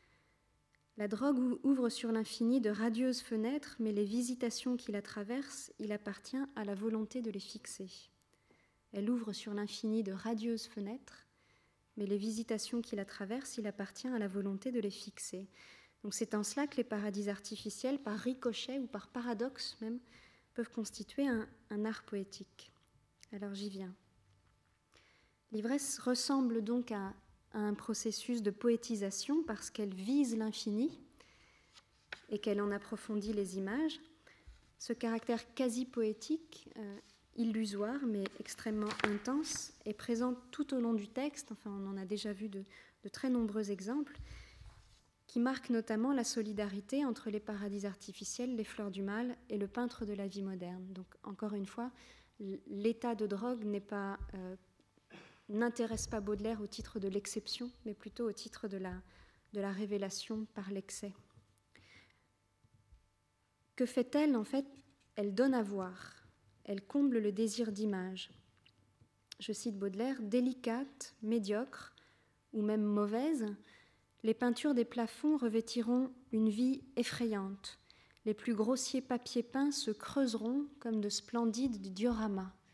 La drogue ouvre sur l'infini de radieuses fenêtres, mais les visitations qui la traversent, il appartient à la volonté de les fixer. Elle ouvre sur l'infini de radieuses fenêtres, mais les visitations qui la traversent, il appartient à la volonté de les fixer. Donc c'est en cela que les paradis artificiels, par ricochet ou par paradoxe même, peuvent constituer un, un art poétique. Alors j'y viens. L'ivresse ressemble donc à, à un processus de poétisation parce qu'elle vise l'infini et qu'elle en approfondit les images. Ce caractère quasi poétique, euh, illusoire mais extrêmement intense, est présent tout au long du texte, enfin on en a déjà vu de, de très nombreux exemples, qui marquent notamment la solidarité entre les paradis artificiels, les Fleurs du Mal et le peintre de la vie moderne. Donc encore une fois, l'état de drogue n'est pas... Euh, n'intéresse pas Baudelaire au titre de l'exception, mais plutôt au titre de la, de la révélation par l'excès. Que fait-elle en fait? Elle donne à voir, elle comble le désir d'image. Je cite Baudelaire, « Délicate, médiocre ou même mauvaise, les peintures des plafonds revêtiront une vie effrayante. Les plus grossiers papiers peints se creuseront comme de splendides dioramas. »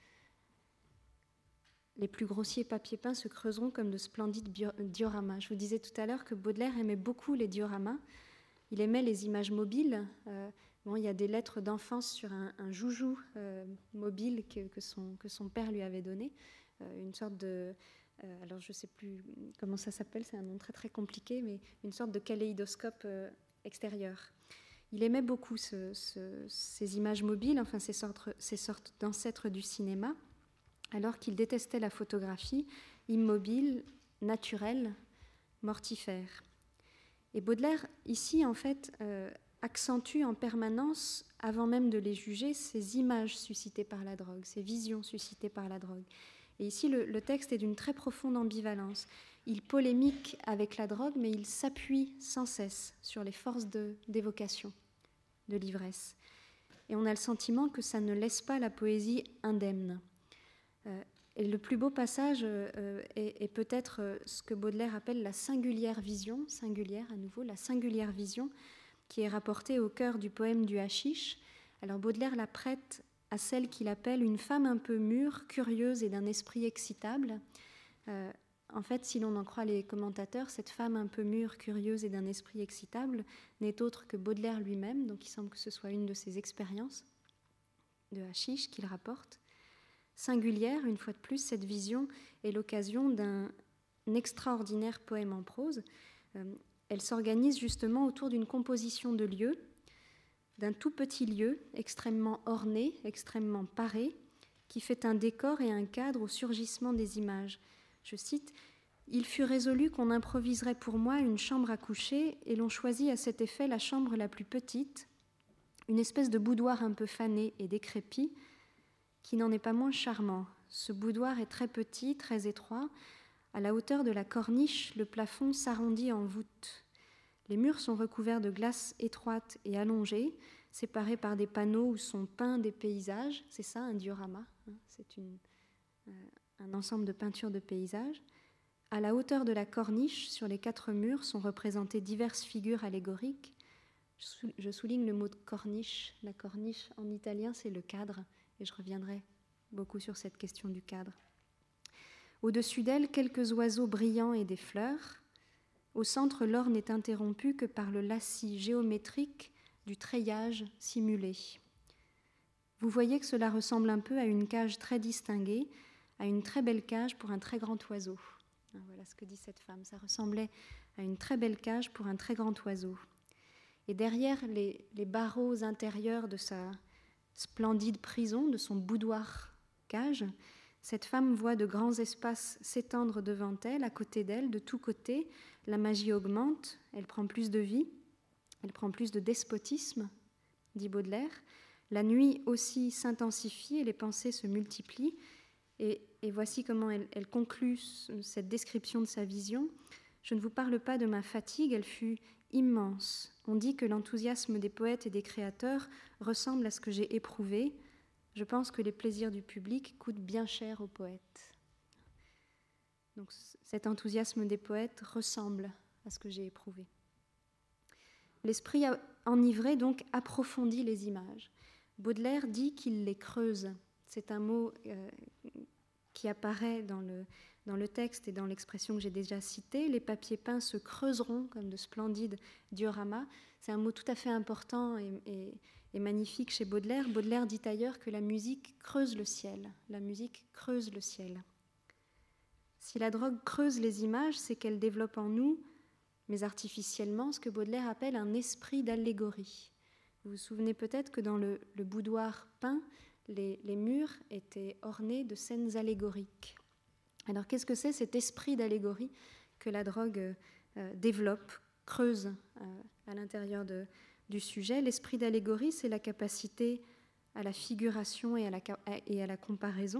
les plus grossiers papiers peints se creuseront comme de splendides dioramas. Je vous disais tout à l'heure que Baudelaire aimait beaucoup les dioramas. Il aimait les images mobiles. Euh, bon, il y a des lettres d'enfance sur un, un joujou euh, mobile que, que, son, que son père lui avait donné, euh, une sorte de... Euh, alors je ne sais plus comment ça s'appelle, c'est un nom très très compliqué, mais une sorte de kaléidoscope euh, extérieur. Il aimait beaucoup ce, ce, ces images mobiles, enfin ces sortes, ces sortes d'ancêtres du cinéma, alors qu'il détestait la photographie immobile, naturelle, mortifère. Et Baudelaire, ici, en fait, euh, accentue en permanence, avant même de les juger, ces images suscitées par la drogue, ces visions suscitées par la drogue. Et ici, le, le texte est d'une très profonde ambivalence. Il polémique avec la drogue, mais il s'appuie sans cesse sur les forces de, d'évocation, de l'ivresse. Et on a le sentiment que ça ne laisse pas la poésie indemne. Euh, et le plus beau passage euh, est, est peut-être ce que Baudelaire appelle la singulière vision, singulière à nouveau, la singulière vision, qui est rapportée au cœur du poème du Hachiche. Alors Baudelaire la prête à celle qu'il appelle une femme un peu mûre, curieuse et d'un esprit excitable. Euh, en fait, si l'on en croit les commentateurs, cette femme un peu mûre, curieuse et d'un esprit excitable n'est autre que Baudelaire lui-même, donc il semble que ce soit une de ses expériences de Hachiche qu'il rapporte. Singulière, une fois de plus, cette vision est l'occasion d'un extraordinaire poème en prose. Euh, elle s'organise justement autour d'une composition de lieux, d'un tout petit lieu extrêmement orné, extrêmement paré, qui fait un décor et un cadre au surgissement des images. Je cite, « Il fut résolu qu'on improviserait pour moi une chambre à coucher et l'on choisit à cet effet la chambre la plus petite, une espèce de boudoir un peu fané et décrépit, qui n'en est pas moins charmant. Ce boudoir est très petit, très étroit. À la hauteur de la corniche, le plafond s'arrondit en voûte. Les murs sont recouverts de glace étroite et allongée, séparés par des panneaux où sont peints des paysages. C'est ça, un diorama. Hein, c'est une, euh, un ensemble de peintures de paysages. À la hauteur de la corniche, sur les quatre murs, sont représentées diverses figures allégoriques. Je souligne le mot de corniche. La corniche, en italien, c'est le cadre. Et je reviendrai beaucoup sur cette question du cadre. Au-dessus d'elle, quelques oiseaux brillants et des fleurs. Au centre, l'orne n'est interrompue que par le lacis géométrique du treillage simulé. Vous voyez que cela ressemble un peu à une cage très distinguée, à une très belle cage pour un très grand oiseau. Voilà ce que dit cette femme. Ça ressemblait à une très belle cage pour un très grand oiseau. Et derrière les, les barreaux intérieurs de sa splendide prison, de son boudoir-cage, cette femme voit de grands espaces s'étendre devant elle, à côté d'elle, de tous côtés. La magie augmente, elle prend plus de vie, elle prend plus de despotisme, dit Baudelaire. La nuit aussi s'intensifie et les pensées se multiplient. Et, et voici comment elle, elle conclut cette description de sa vision. Je ne vous parle pas de ma fatigue, elle fut immense. On dit que l'enthousiasme des poètes et des créateurs ressemble à ce que j'ai éprouvé. Je pense que les plaisirs du public coûtent bien cher aux poètes. Donc cet enthousiasme des poètes ressemble à ce que j'ai éprouvé. L'esprit enivré donc approfondit les images. Baudelaire dit qu'il les creuse. C'est un mot euh, qui apparaît dans le, dans le texte et dans l'expression que j'ai déjà citée. Les papiers peints se creuseront comme de splendides dioramas. C'est un mot tout à fait important et, et, et magnifique chez Baudelaire. Baudelaire dit ailleurs que la musique creuse le ciel. La musique creuse le ciel. Si la drogue creuse les images, c'est qu'elle développe en nous, mais artificiellement, ce que Baudelaire appelle un esprit d'allégorie. Vous vous souvenez peut-être que dans le, le boudoir peint, les, les murs étaient ornés de scènes allégoriques. Alors qu'est-ce que c'est cet esprit d'allégorie que la drogue euh, développe, creuse euh, à l'intérieur de, du sujet? L'esprit d'allégorie, c'est la capacité à la figuration et à la, et à la comparaison,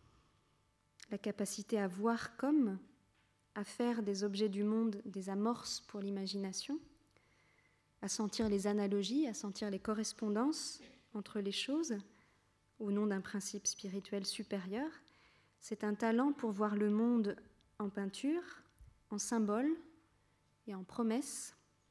la capacité à voir comme, à faire des objets du monde des amorces pour l'imagination, à sentir les analogies, à sentir les correspondances entre les choses au nom d'un principe spirituel supérieur. C'est un talent pour voir le monde en peinture, en symbole et en promesse.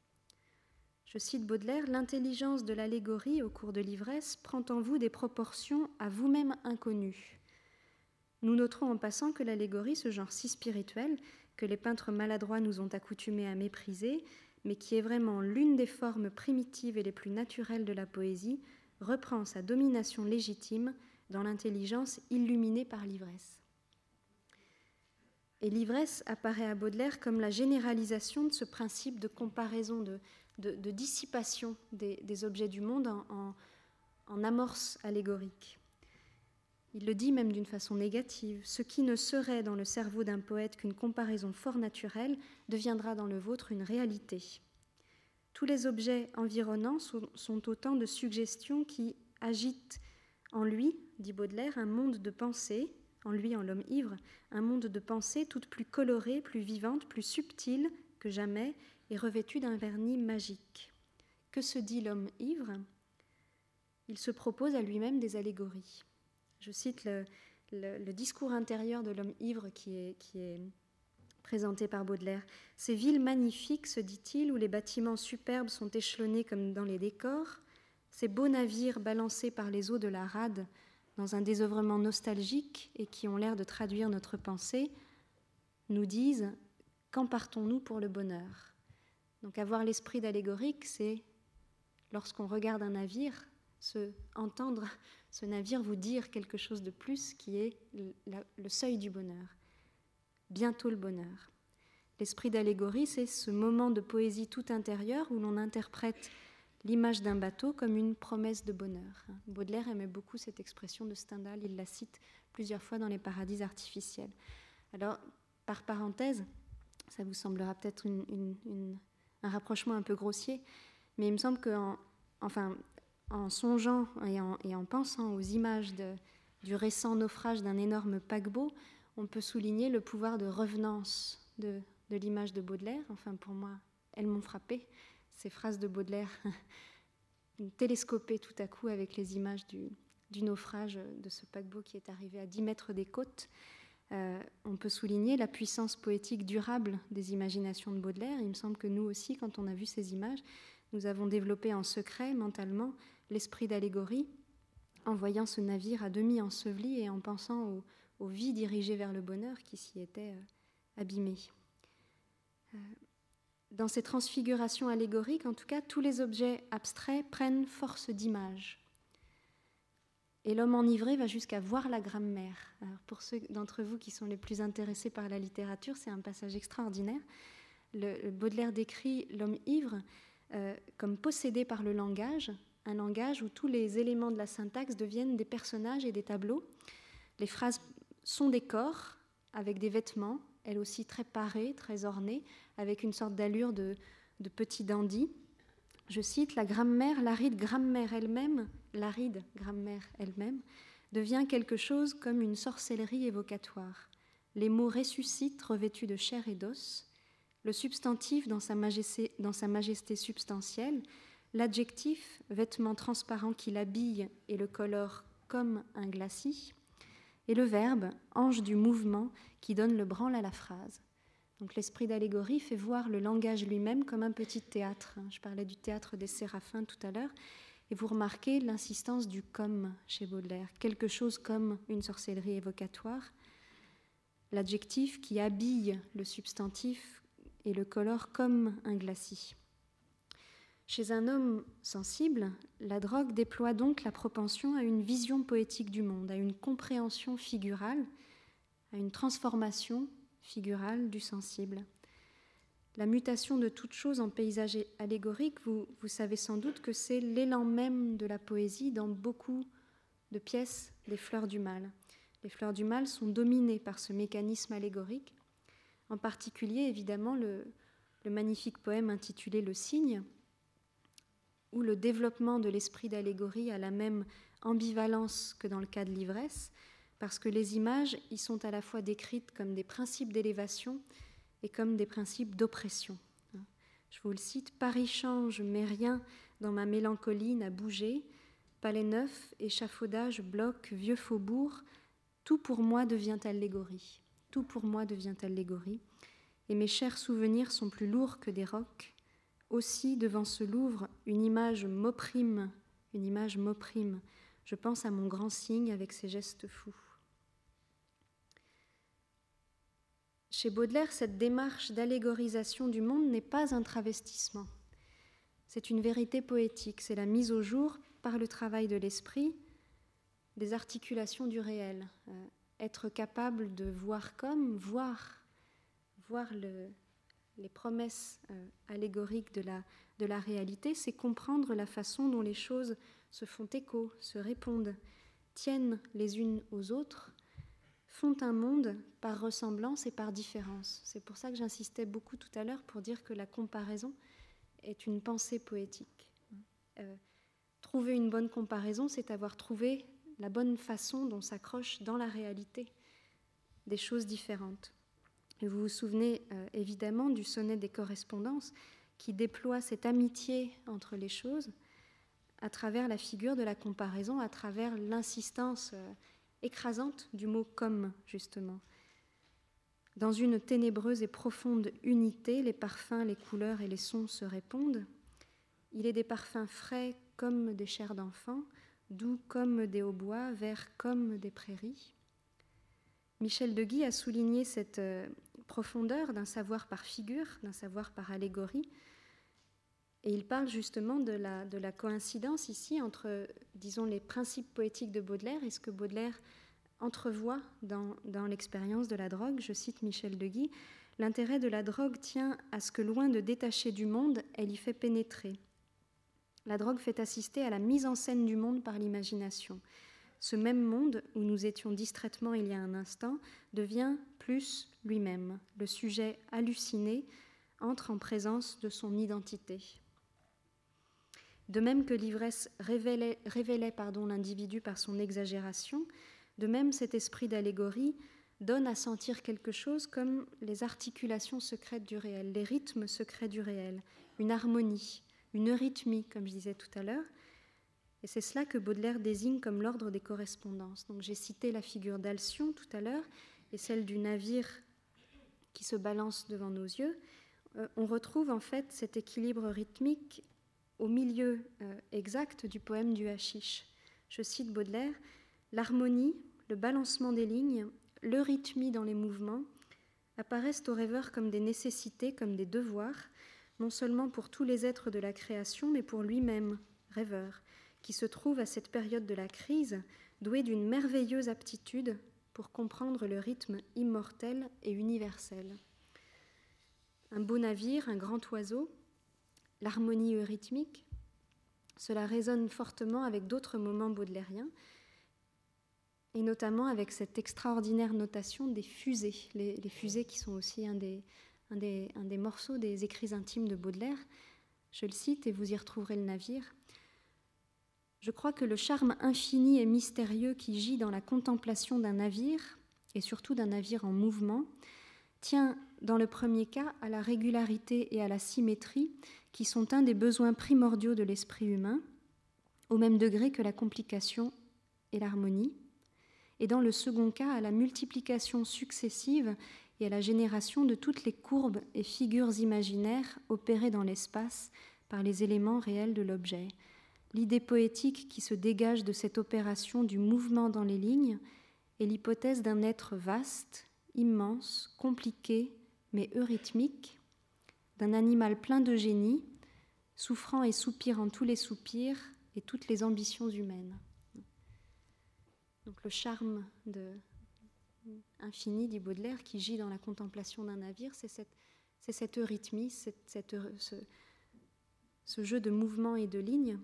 Je cite Baudelaire, « L'intelligence de l'allégorie au cours de l'ivresse prend en vous des proportions à vous-même inconnues. Nous noterons en passant que l'allégorie, ce genre si spirituel, que les peintres maladroits nous ont accoutumés à mépriser, mais qui est vraiment l'une des formes primitives et les plus naturelles de la poésie, reprend sa domination légitime dans l'intelligence illuminée par l'ivresse. Et l'ivresse apparaît à Baudelaire comme la généralisation de ce principe de comparaison, de, de, de dissipation des, des objets du monde en, en, en amorce allégorique. Il le dit même d'une façon négative. Ce qui ne serait dans le cerveau d'un poète qu'une comparaison fort naturelle deviendra dans le vôtre une réalité. Tous les objets environnants sont, sont autant de suggestions qui agitent en lui, dit Baudelaire, un monde de pensée, en lui, en l'homme ivre, un monde de pensée toute plus colorée, plus vivante, plus subtile que jamais et revêtue d'un vernis magique. Que se dit l'homme ivre ? Il se propose à lui-même des allégories. Je cite le, le, le discours intérieur de l'homme ivre qui est, qui est présenté par Baudelaire. « Ces villes magnifiques, se dit-il, où les bâtiments superbes sont échelonnés comme dans les décors, ces beaux navires balancés par les eaux de la rade dans un désœuvrement nostalgique et qui ont l'air de traduire notre pensée, nous disent « Quand partons-nous pour le bonheur ?» Donc avoir l'esprit d'allégorique, c'est lorsqu'on regarde un navire, se entendre ce navire vous dire quelque chose de plus qui est le, la, le seuil du bonheur. Bientôt le bonheur. L'esprit d'allégorie, c'est ce moment de poésie tout intérieure où l'on interprète l'image d'un bateau comme une promesse de bonheur. Baudelaire aimait beaucoup cette expression de Stendhal, il la cite plusieurs fois dans les Paradis artificiels. Alors, par parenthèse, ça vous semblera peut-être une, une, une, un rapprochement un peu grossier, mais il me semble qu'en enfin, en songeant et en, et en pensant aux images de, du récent naufrage d'un énorme paquebot, on peut souligner le pouvoir de revenance de, de l'image de Baudelaire. Enfin, pour moi, elles m'ont frappée, ces phrases de Baudelaire, télescopées tout à coup avec les images du, du naufrage de ce paquebot qui est arrivé à dix mètres des côtes. Euh, on peut souligner la puissance poétique durable des imaginations de Baudelaire. Il me semble que nous aussi, quand on a vu ces images, nous avons développé en secret, mentalement, l'esprit d'allégorie, en voyant ce navire à demi enseveli et en pensant aux, aux vies dirigées vers le bonheur qui s'y étaient euh, abîmées. Euh, dans ces transfigurations allégoriques, en tout cas, tous les objets abstraits prennent force d'image. Et l'homme enivré va jusqu'à voir la grammaire. Alors pour ceux d'entre vous qui sont les plus intéressés par la littérature, c'est un passage extraordinaire. Le, le Baudelaire décrit l'homme ivre euh, comme possédé par le langage, un langage où tous les éléments de la syntaxe deviennent des personnages et des tableaux. Les phrases sont des corps avec des vêtements, elles aussi très parées, très ornées, avec une sorte d'allure de, de petit dandy. Je cite, « La grammaire, l'aride grammaire elle-même, l'aride grammaire elle-même, devient quelque chose comme une sorcellerie évocatoire. Les mots ressuscitent revêtus de chair et d'os, le substantif dans sa majesté, dans sa majesté substantielle, l'adjectif, vêtement transparent qui l'habille et le colore comme un glacis, et le verbe, ange du mouvement, qui donne le branle à la phrase. » Donc l'esprit d'allégorie fait voir le langage lui-même comme un petit théâtre. Je parlais du théâtre des Séraphins tout à l'heure, et vous remarquez l'insistance du « comme » chez Baudelaire, quelque chose comme une sorcellerie évocatoire, l'adjectif qui habille le substantif et le colore comme un glacis. Chez un homme sensible, la drogue déploie donc la propension à une vision poétique du monde, à une compréhension figurale, à une transformation figurale du sensible. La mutation de toute chose en paysage allégorique, vous, vous savez sans doute que c'est l'élan même de la poésie dans beaucoup de pièces des Fleurs du Mal. Les Fleurs du Mal sont dominées par ce mécanisme allégorique, en particulier évidemment le, le magnifique poème intitulé « Le cygne », où le développement de l'esprit d'allégorie a la même ambivalence que dans le cas de l'ivresse, parce que les images y sont à la fois décrites comme des principes d'élévation et comme des principes d'oppression. Je vous le cite, « Paris change, mais rien dans ma mélancolie n'a bougé, palais neuf, échafaudage, bloc, vieux faubourg, tout pour moi devient allégorie, tout pour moi devient allégorie, et mes chers souvenirs sont plus lourds que des rocs. Aussi, devant ce Louvre, une image m'opprime, une image m'opprime. Je pense à mon grand cygne avec ses gestes fous. » Chez Baudelaire, cette démarche d'allégorisation du monde n'est pas un travestissement. C'est une vérité poétique, c'est la mise au jour, par le travail de l'esprit, des articulations du réel. Euh, être capable de voir comme, voir, voir le, les promesses euh, allégoriques de la, de la réalité, c'est comprendre la façon dont les choses se font écho, se répondent, tiennent les unes aux autres, font un monde par ressemblance et par différence. C'est pour ça que j'insistais beaucoup tout à l'heure pour dire que la comparaison est une pensée poétique. Euh, trouver une bonne comparaison, c'est avoir trouvé la bonne façon dont s'accrochent dans la réalité des choses différentes. Et vous vous souvenez euh, évidemment du sonnet des correspondances qui déploie cette amitié entre les choses à travers la figure de la comparaison, à travers l'insistance euh, écrasante du mot « comme », justement. Dans une ténébreuse et profonde unité, les parfums, les couleurs et les sons se répondent. Il est des parfums frais comme des chairs d'enfants, doux comme des hautbois, verts comme des prairies. Michel de Guy a souligné cette euh, profondeur d'un savoir par figure, d'un savoir par allégorie, et il parle justement de la, de la coïncidence ici entre, disons, les principes poétiques de Baudelaire et ce que Baudelaire entrevoit dans, dans l'expérience de la drogue. Je cite Michel de Guy, « L'intérêt de la drogue tient à ce que, loin de détacher du monde, elle y fait pénétrer. La drogue fait assister à la mise en scène du monde par l'imagination. Ce même monde, où nous étions distraitement il y a un instant, devient plus lui-même. Le sujet halluciné entre en présence de son identité. » De même que l'ivresse révélait, révélait pardon, l'individu par son exagération, de même cet esprit d'allégorie donne à sentir quelque chose comme les articulations secrètes du réel, les rythmes secrets du réel, une harmonie, une eurythmie, comme je disais tout à l'heure. Et c'est cela que Baudelaire désigne comme l'ordre des correspondances. Donc j'ai cité la figure d'Alcyon tout à l'heure et celle du navire qui se balance devant nos yeux. Euh, on retrouve en fait cet équilibre rythmique au milieu euh, exact du poème du Hachiche. Je cite Baudelaire, « L'harmonie, le balancement des lignes, l'eurythmie dans les mouvements apparaissent au rêveur comme des nécessités, comme des devoirs, non seulement pour tous les êtres de la création, mais pour lui-même, rêveur, qui se trouve à cette période de la crise doué d'une merveilleuse aptitude pour comprendre le rythme immortel et universel. Un beau navire, un grand oiseau, l'harmonie eurythmique, cela résonne fortement avec d'autres moments baudelairiens, et notamment avec cette extraordinaire notation des fusées, les, les fusées qui sont aussi un des, un, des, un des morceaux des écrits intimes de Baudelaire. Je le cite et vous y retrouverez le navire. « Je crois que le charme infini et mystérieux qui gît dans la contemplation d'un navire, et surtout d'un navire en mouvement, tient dans le premier cas à la régularité et à la symétrie qui sont un des besoins primordiaux de l'esprit humain, au même degré que la complication et l'harmonie, et dans le second cas à la multiplication successive et à la génération de toutes les courbes et figures imaginaires opérées dans l'espace par les éléments réels de l'objet. L'idée poétique qui se dégage de cette opération du mouvement dans les lignes est l'hypothèse d'un être vaste, immense, compliqué, mais eurythmique, d'un animal plein de génie, souffrant et soupirant tous les soupirs et toutes les ambitions humaines. » Donc le charme de, infini, dit Baudelaire, qui gît dans la contemplation d'un navire, c'est cette, c'est cette eurythmie, cette, cette, ce, ce jeu de mouvements et de lignes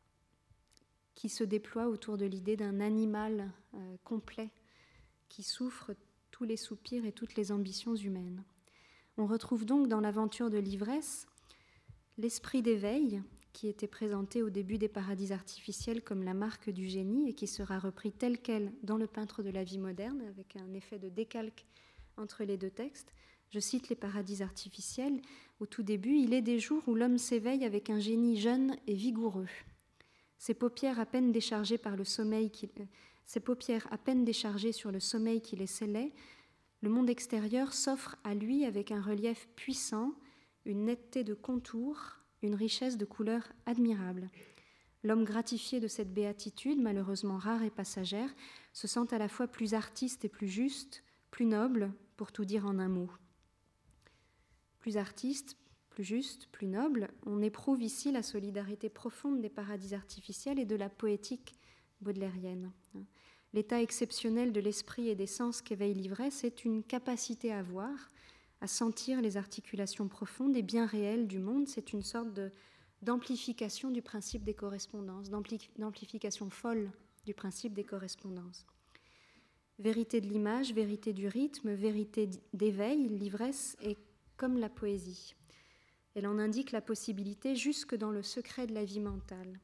qui se déploie autour de l'idée d'un animal euh, complet qui souffre tous les soupirs et toutes les ambitions humaines. On retrouve donc dans l'aventure de l'ivresse l'esprit d'éveil qui était présenté au début des paradis artificiels comme la marque du génie et qui sera repris tel quel dans le peintre de la vie moderne avec un effet de décalque entre les deux textes. Je cite les paradis artificiels. Au tout début, il est des jours où l'homme s'éveille avec un génie jeune et vigoureux. Ses paupières à peine déchargées par le sommeil qui, euh, ses paupières à peine déchargées sur le sommeil qui les scellait, le monde extérieur s'offre à lui avec un relief puissant, une netteté de contours, une richesse de couleurs admirable. L'homme gratifié de cette béatitude, malheureusement rare et passagère, se sent à la fois plus artiste et plus juste, plus noble, pour tout dire en un mot. Plus artiste, plus juste, plus noble, on éprouve ici la solidarité profonde des paradis artificiels et de la poétique baudelairienne. L'état exceptionnel de l'esprit et des sens qu'éveille l'ivresse est une capacité à voir, à sentir les articulations profondes et bien réelles du monde. C'est une sorte de, d'amplification du principe des correspondances, d'ampli, d'amplification folle du principe des correspondances. Vérité de l'image, vérité du rythme, vérité d'éveil, l'ivresse est comme la poésie. Elle en indique la possibilité jusque dans le secret de la vie mentale.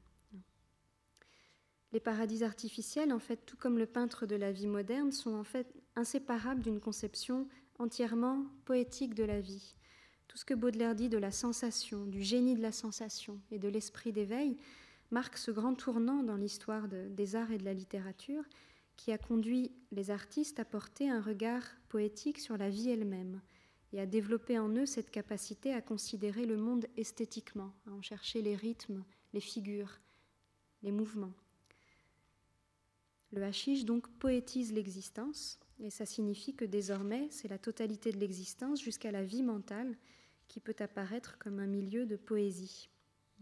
Les paradis artificiels, en fait, tout comme le peintre de la vie moderne, sont en fait inséparables d'une conception entièrement poétique de la vie. Tout ce que Baudelaire dit de la sensation, du génie de la sensation et de l'esprit d'éveil marque ce grand tournant dans l'histoire de, des arts et de la littérature qui a conduit les artistes à porter un regard poétique sur la vie elle-même et à développer en eux cette capacité à considérer le monde esthétiquement, à en chercher les rythmes, les figures, les mouvements. Le hashish donc poétise l'existence, et ça signifie que désormais, c'est la totalité de l'existence jusqu'à la vie mentale qui peut apparaître comme un milieu de poésie.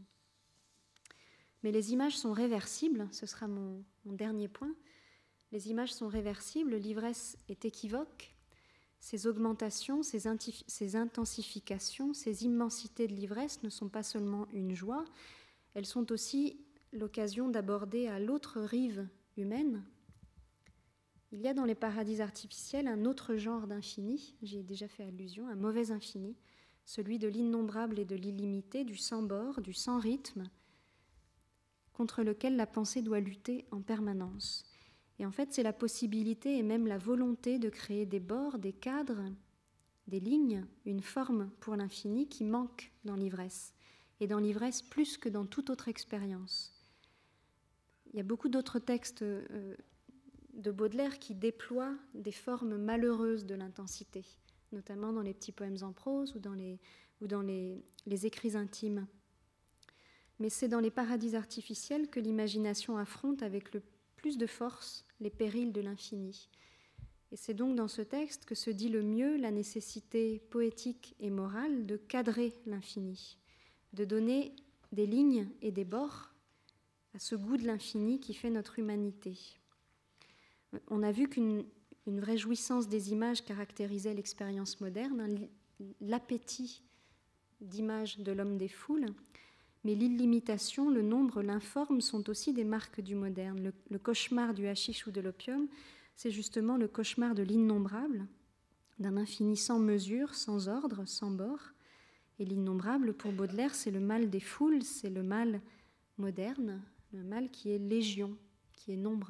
Mais les images sont réversibles, ce sera mon, mon dernier point. Les images sont réversibles, l'ivresse est équivoque. Ces augmentations, ces, intif- ces intensifications, ces immensités de l'ivresse ne sont pas seulement une joie, elles sont aussi l'occasion d'aborder à l'autre rive humaine. Il y a dans les paradis artificiels un autre genre d'infini, j'y ai déjà fait allusion, un mauvais infini, celui de l'innombrable et de l'illimité, du sans bord, du sans rythme, contre lequel la pensée doit lutter en permanence. Et en fait, c'est la possibilité et même la volonté de créer des bords, des cadres, des lignes, une forme pour l'infini qui manque dans l'ivresse, et dans l'ivresse plus que dans toute autre expérience. Il y a beaucoup d'autres textes euh, de Baudelaire qui déploient des formes malheureuses de l'intensité, notamment dans les petits poèmes en prose ou dans les, ou dans les, les écrits intimes. Mais c'est dans les paradis artificiels que l'imagination affronte avec le plus de force les périls de l'infini. Et c'est donc dans ce texte que se dit le mieux la nécessité poétique et morale de cadrer l'infini, de donner des lignes et des bords à ce goût de l'infini qui fait notre humanité. On a vu qu'une une vraie jouissance des images caractérisait l'expérience moderne, hein, l'appétit d'images de l'homme des foules, mais l'illimitation, le nombre, l'informe sont aussi des marques du moderne. Le, le cauchemar du hashish ou de l'opium, c'est justement le cauchemar de l'innombrable, d'un infini sans mesure, sans ordre, sans bord. Et l'innombrable, pour Baudelaire, c'est le mal des foules, c'est le mal moderne, le mal qui est légion, qui est nombre.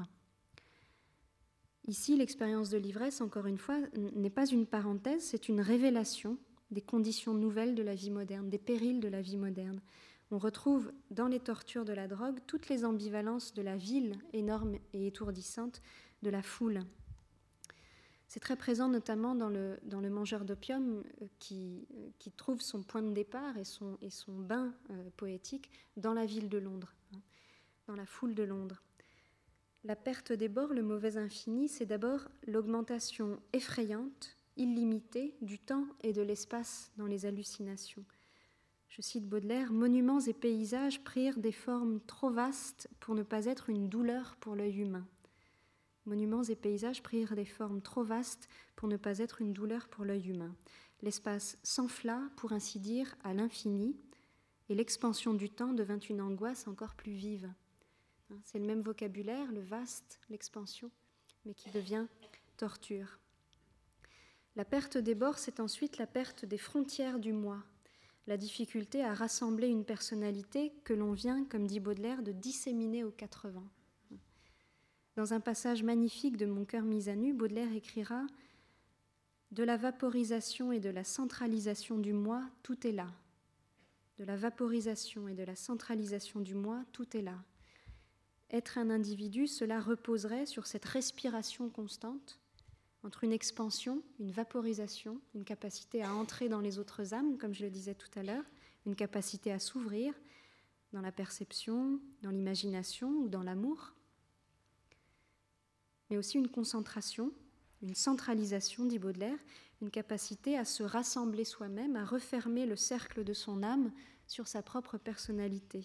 Ici, l'expérience de l'ivresse, encore une fois, n'est pas une parenthèse, c'est une révélation des conditions nouvelles de la vie moderne, des périls de la vie moderne. On retrouve dans les tortures de la drogue toutes les ambivalences de la ville énorme et étourdissante de la foule. C'est très présent notamment dans le, dans le mangeur d'opium qui, qui trouve son point de départ et son, et son bain euh, poétique dans la ville de Londres, hein, dans la foule de Londres. La perte des bords, le mauvais infini, c'est d'abord l'augmentation effrayante, illimitée du temps et de l'espace dans les hallucinations. Je cite Baudelaire, « Monuments et paysages prirent des formes trop vastes pour ne pas être une douleur pour l'œil humain. » Monuments et paysages prirent des formes trop vastes pour ne pas être une douleur pour l'œil humain. L'espace s'enfla, pour ainsi dire, à l'infini, et l'expansion du temps devint une angoisse encore plus vive. C'est le même vocabulaire, le vaste, l'expansion, mais qui devient torture. La perte des bords, c'est ensuite la perte des frontières du moi, la difficulté à rassembler une personnalité que l'on vient, comme dit Baudelaire, de disséminer aux quatre vents. Dans un passage magnifique de Mon cœur mis à nu, Baudelaire écrira « De la vaporisation et de la centralisation du moi, tout est là. De la vaporisation et de la centralisation du moi, tout est là. Être un individu, cela reposerait sur cette respiration constante entre une expansion, une vaporisation, une capacité à entrer dans les autres âmes, comme je le disais tout à l'heure, une capacité à s'ouvrir dans la perception, dans l'imagination ou dans l'amour, mais aussi une concentration, une centralisation, dit Baudelaire, une capacité à se rassembler soi-même, à refermer le cercle de son âme sur sa propre personnalité.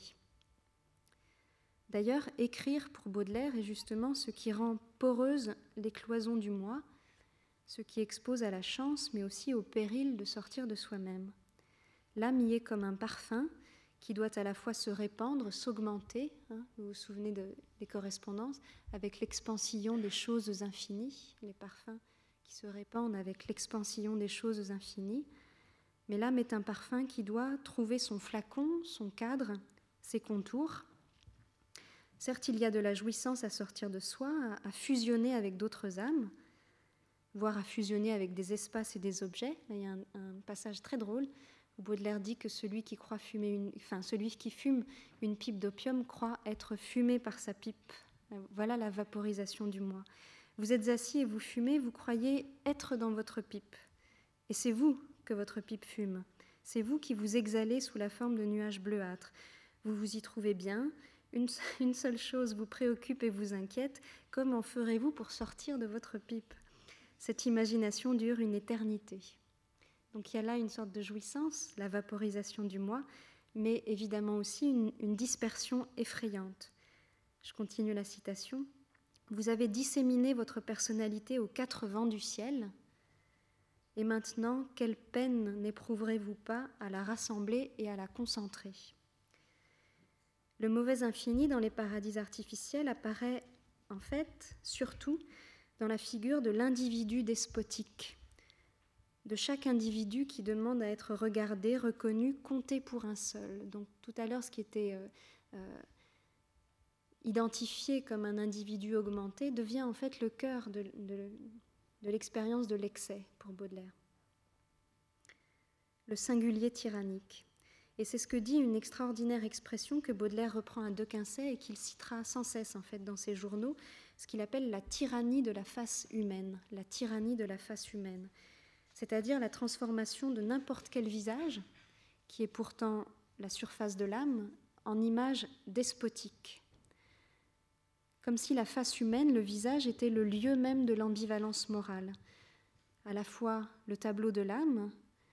D'ailleurs, écrire pour Baudelaire est justement ce qui rend poreuses les cloisons du moi, ce qui expose à la chance, mais aussi au péril de sortir de soi-même. L'âme y est comme un parfum qui doit à la fois se répandre, s'augmenter, hein, vous vous souvenez de, des correspondances, avec l'expansion des choses infinies, les parfums qui se répandent avec l'expansion des choses infinies. Mais l'âme est un parfum qui doit trouver son flacon, son cadre, ses contours. Certes, il y a de la jouissance à sortir de soi, à, à fusionner avec d'autres âmes, voire à fusionner avec des espaces et des objets. Là, il y a un, un passage très drôle où Baudelaire dit que celui qui, croit fumer une, enfin, celui qui fume une pipe d'opium croit être fumé par sa pipe. Voilà la vaporisation du moi. Vous êtes assis et vous fumez, vous croyez être dans votre pipe. Et c'est vous que votre pipe fume. C'est vous qui vous exhalez sous la forme de nuages bleuâtres. Vous vous y trouvez bien. Une, une seule chose vous préoccupe et vous inquiète. Comment ferez-vous pour sortir de votre pipe ? Cette imagination dure une éternité. Donc il y a là une sorte de jouissance, la vaporisation du moi, mais évidemment aussi une, une dispersion effrayante. Je continue la citation. Vous avez disséminé votre personnalité aux quatre vents du ciel, et maintenant, quelle peine n'éprouverez-vous pas à la rassembler et à la concentrer ? Le mauvais infini dans les paradis artificiels apparaît en fait surtout dans la figure de l'individu despotique, de chaque individu qui demande à être regardé, reconnu, compté pour un seul. Donc tout à l'heure, ce qui était euh, euh, identifié comme un individu augmenté devient en fait le cœur de, de, de l'expérience de l'excès pour Baudelaire. Le singulier tyrannique. Et c'est ce que dit une extraordinaire expression que Baudelaire reprend à De Quincey et qu'il citera sans cesse en fait dans ses journaux, ce qu'il appelle la tyrannie de la face humaine, la tyrannie de la face humaine. C'est-à-dire la transformation de n'importe quel visage, qui est pourtant la surface de l'âme, en image despotique. Comme si la face humaine, le visage, était le lieu même de l'ambivalence morale. À la fois le tableau de l'âme,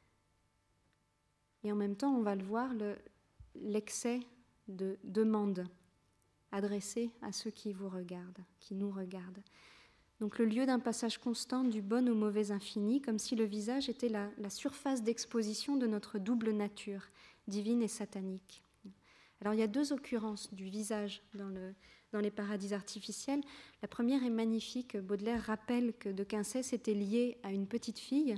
et en même temps, on va le voir, le, l'excès de demande adressée à ceux qui vous regardent, qui nous regardent. Donc le lieu d'un passage constant du bon au mauvais infini, comme si le visage était la, la surface d'exposition de notre double nature, divine et satanique. Alors il y a deux occurrences du visage dans, le, dans les paradis artificiels. La première est magnifique. Baudelaire rappelle que De Quincey s'était lié à une petite fille.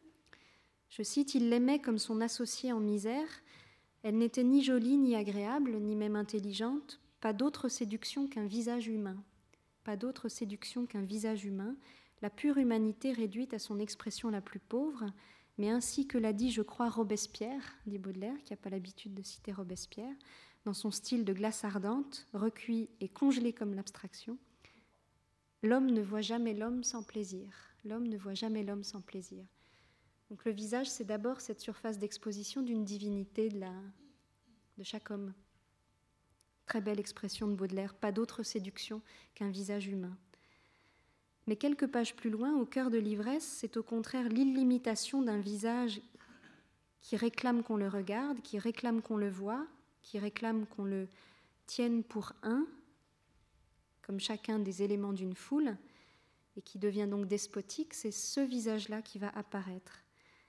Je cite, « Il l'aimait comme son associée en misère. Elle n'était ni jolie, ni agréable, ni même intelligente. Pas d'autre séduction qu'un visage humain. Pas d'autre séduction qu'un visage humain, la pure humanité réduite à son expression la plus pauvre, mais ainsi que l'a dit, je crois, Robespierre, dit Baudelaire, qui n'a pas l'habitude de citer Robespierre, dans son style de glace ardente, recuit et congelé comme l'abstraction, l'homme ne voit jamais l'homme sans plaisir. L'homme ne voit jamais l'homme sans plaisir. Donc le visage, c'est d'abord cette surface d'exposition d'une divinité de, la, de chaque homme. Très belle expression de Baudelaire, pas d'autre séduction qu'un visage humain. Mais quelques pages plus loin, au cœur de l'ivresse, c'est au contraire l'illimitation d'un visage qui réclame qu'on le regarde, qui réclame qu'on le voie, qui réclame qu'on le tienne pour un, comme chacun des éléments d'une foule, et qui devient donc despotique. C'est ce visage-là qui va apparaître.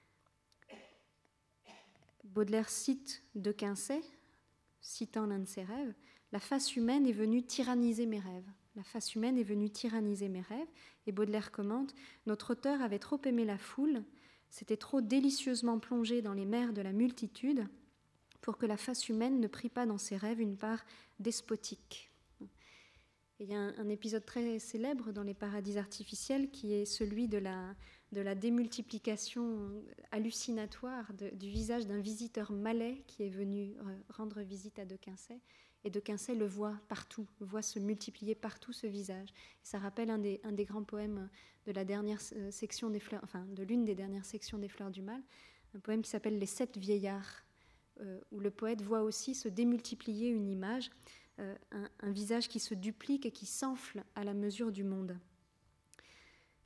Baudelaire cite De Quincey, citant l'un de ses rêves, « La face humaine est venue tyranniser mes rêves. La face humaine est venue tyranniser mes rêves. » Et Baudelaire commente, « Notre auteur avait trop aimé la foule, s'était trop délicieusement plongé dans les mers de la multitude pour que la face humaine ne prît pas dans ses rêves une part despotique. » Et il y a un, un épisode très célèbre dans les paradis artificiels qui est celui de la, de la démultiplication hallucinatoire de, du visage d'un visiteur malais qui est venu rendre visite à De Quincey. Et De Quincey le voit partout, voit se multiplier partout ce visage. Et ça rappelle un des, un des grands poèmes de la dernière section des fleurs, enfin de l'une des dernières sections des Fleurs du Mal, un poème qui s'appelle Les Sept Vieillards, euh, où le poète voit aussi se démultiplier une image, euh, un, un visage qui se duplique et qui s'enfle à la mesure du monde.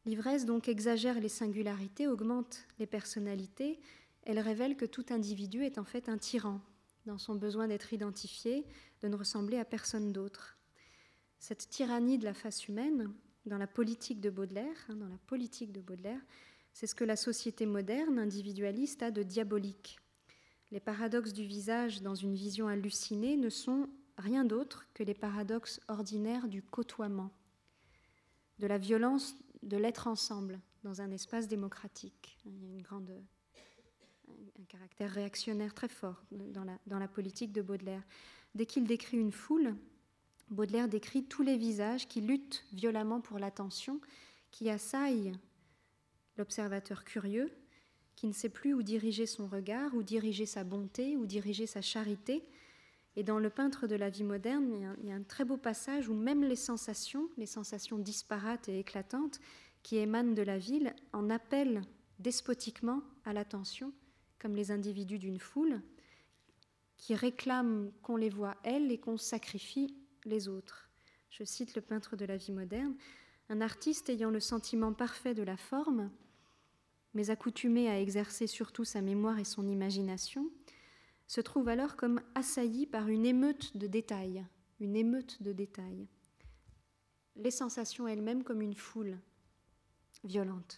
L'ivresse donc exagère les singularités, augmente les personnalités. Elle révèle que tout individu est en fait un tyran, dans son besoin d'être identifié, de ne ressembler à personne d'autre. Cette tyrannie de la face humaine, dans la politique de Baudelaire, hein, dans la politique de Baudelaire, c'est ce que la société moderne, individualiste, a de diabolique. Les paradoxes du visage dans une vision hallucinée ne sont rien d'autre que les paradoxes ordinaires du côtoiement, de la violence de l'être ensemble dans un espace démocratique. Il y a une grande, un caractère réactionnaire très fort dans la, dans la politique de Baudelaire. Dès qu'il décrit une foule, Baudelaire décrit tous les visages qui luttent violemment pour l'attention, qui assaillent l'observateur curieux, qui ne sait plus où diriger son regard, où diriger sa bonté, où diriger sa charité. Et dans Le peintre de la vie moderne, il y a un, il y a un très beau passage où même les sensations, les sensations disparates et éclatantes qui émanent de la ville, en appellent despotiquement à l'attention, comme les individus d'une foule, qui réclament qu'on les voie elles et qu'on sacrifie les autres. Je cite Le peintre de la vie moderne. Un artiste ayant le sentiment parfait de la forme, mais accoutumé à exercer surtout sa mémoire et son imagination, se trouve alors comme assailli par une émeute de détails, une émeute de détails. Les sensations elles-mêmes comme une foule violente.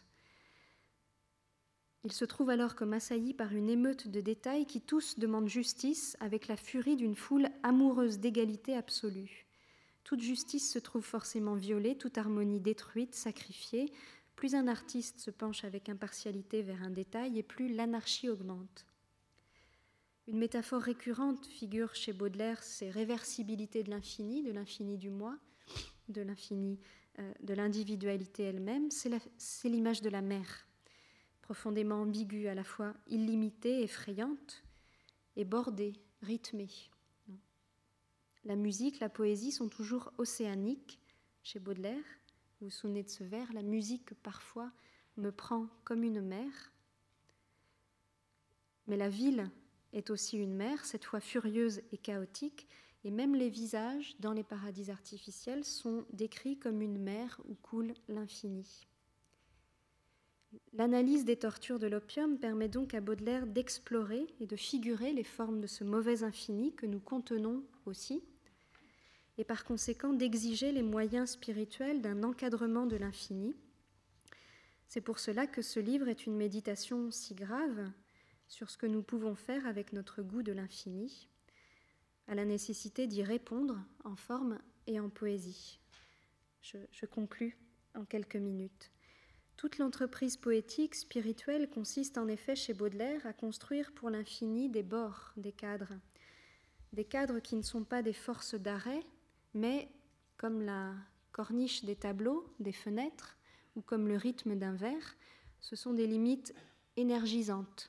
Il se trouve alors comme assailli par une émeute de détails qui tous demandent justice avec la furie d'une foule amoureuse d'égalité absolue. Toute justice se trouve forcément violée, toute harmonie détruite, sacrifiée. Plus un artiste se penche avec impartialité vers un détail et plus l'anarchie augmente. Une métaphore récurrente figure chez Baudelaire ces réversibilités de l'infini, de l'infini du moi, de l'infini euh, de l'individualité elle-même. C'est, la, c'est l'image de la mer, profondément ambiguë, à la fois illimitée, effrayante, et bordée, rythmée. La musique, la poésie sont toujours océaniques chez Baudelaire. Vous vous souvenez de ce vers, la musique parfois me prend comme une mer. Mais la ville est aussi une mer, cette fois furieuse et chaotique, et même les visages dans les paradis artificiels sont décrits comme une mer où coule l'infini. L'analyse des tortures de l'opium permet donc à Baudelaire d'explorer et de figurer les formes de ce mauvais infini que nous contenons aussi, et par conséquent d'exiger les moyens spirituels d'un encadrement de l'infini. C'est pour cela que ce livre est une méditation si grave sur ce que nous pouvons faire avec notre goût de l'infini, à la nécessité d'y répondre en forme et en poésie. Je, je conclus en quelques minutes. Toute l'entreprise poétique, spirituelle, consiste en effet chez Baudelaire à construire pour l'infini des bords, des cadres. Des cadres qui ne sont pas des forces d'arrêt, mais comme la corniche des tableaux, des fenêtres, ou comme le rythme d'un vers, ce sont des limites énergisantes,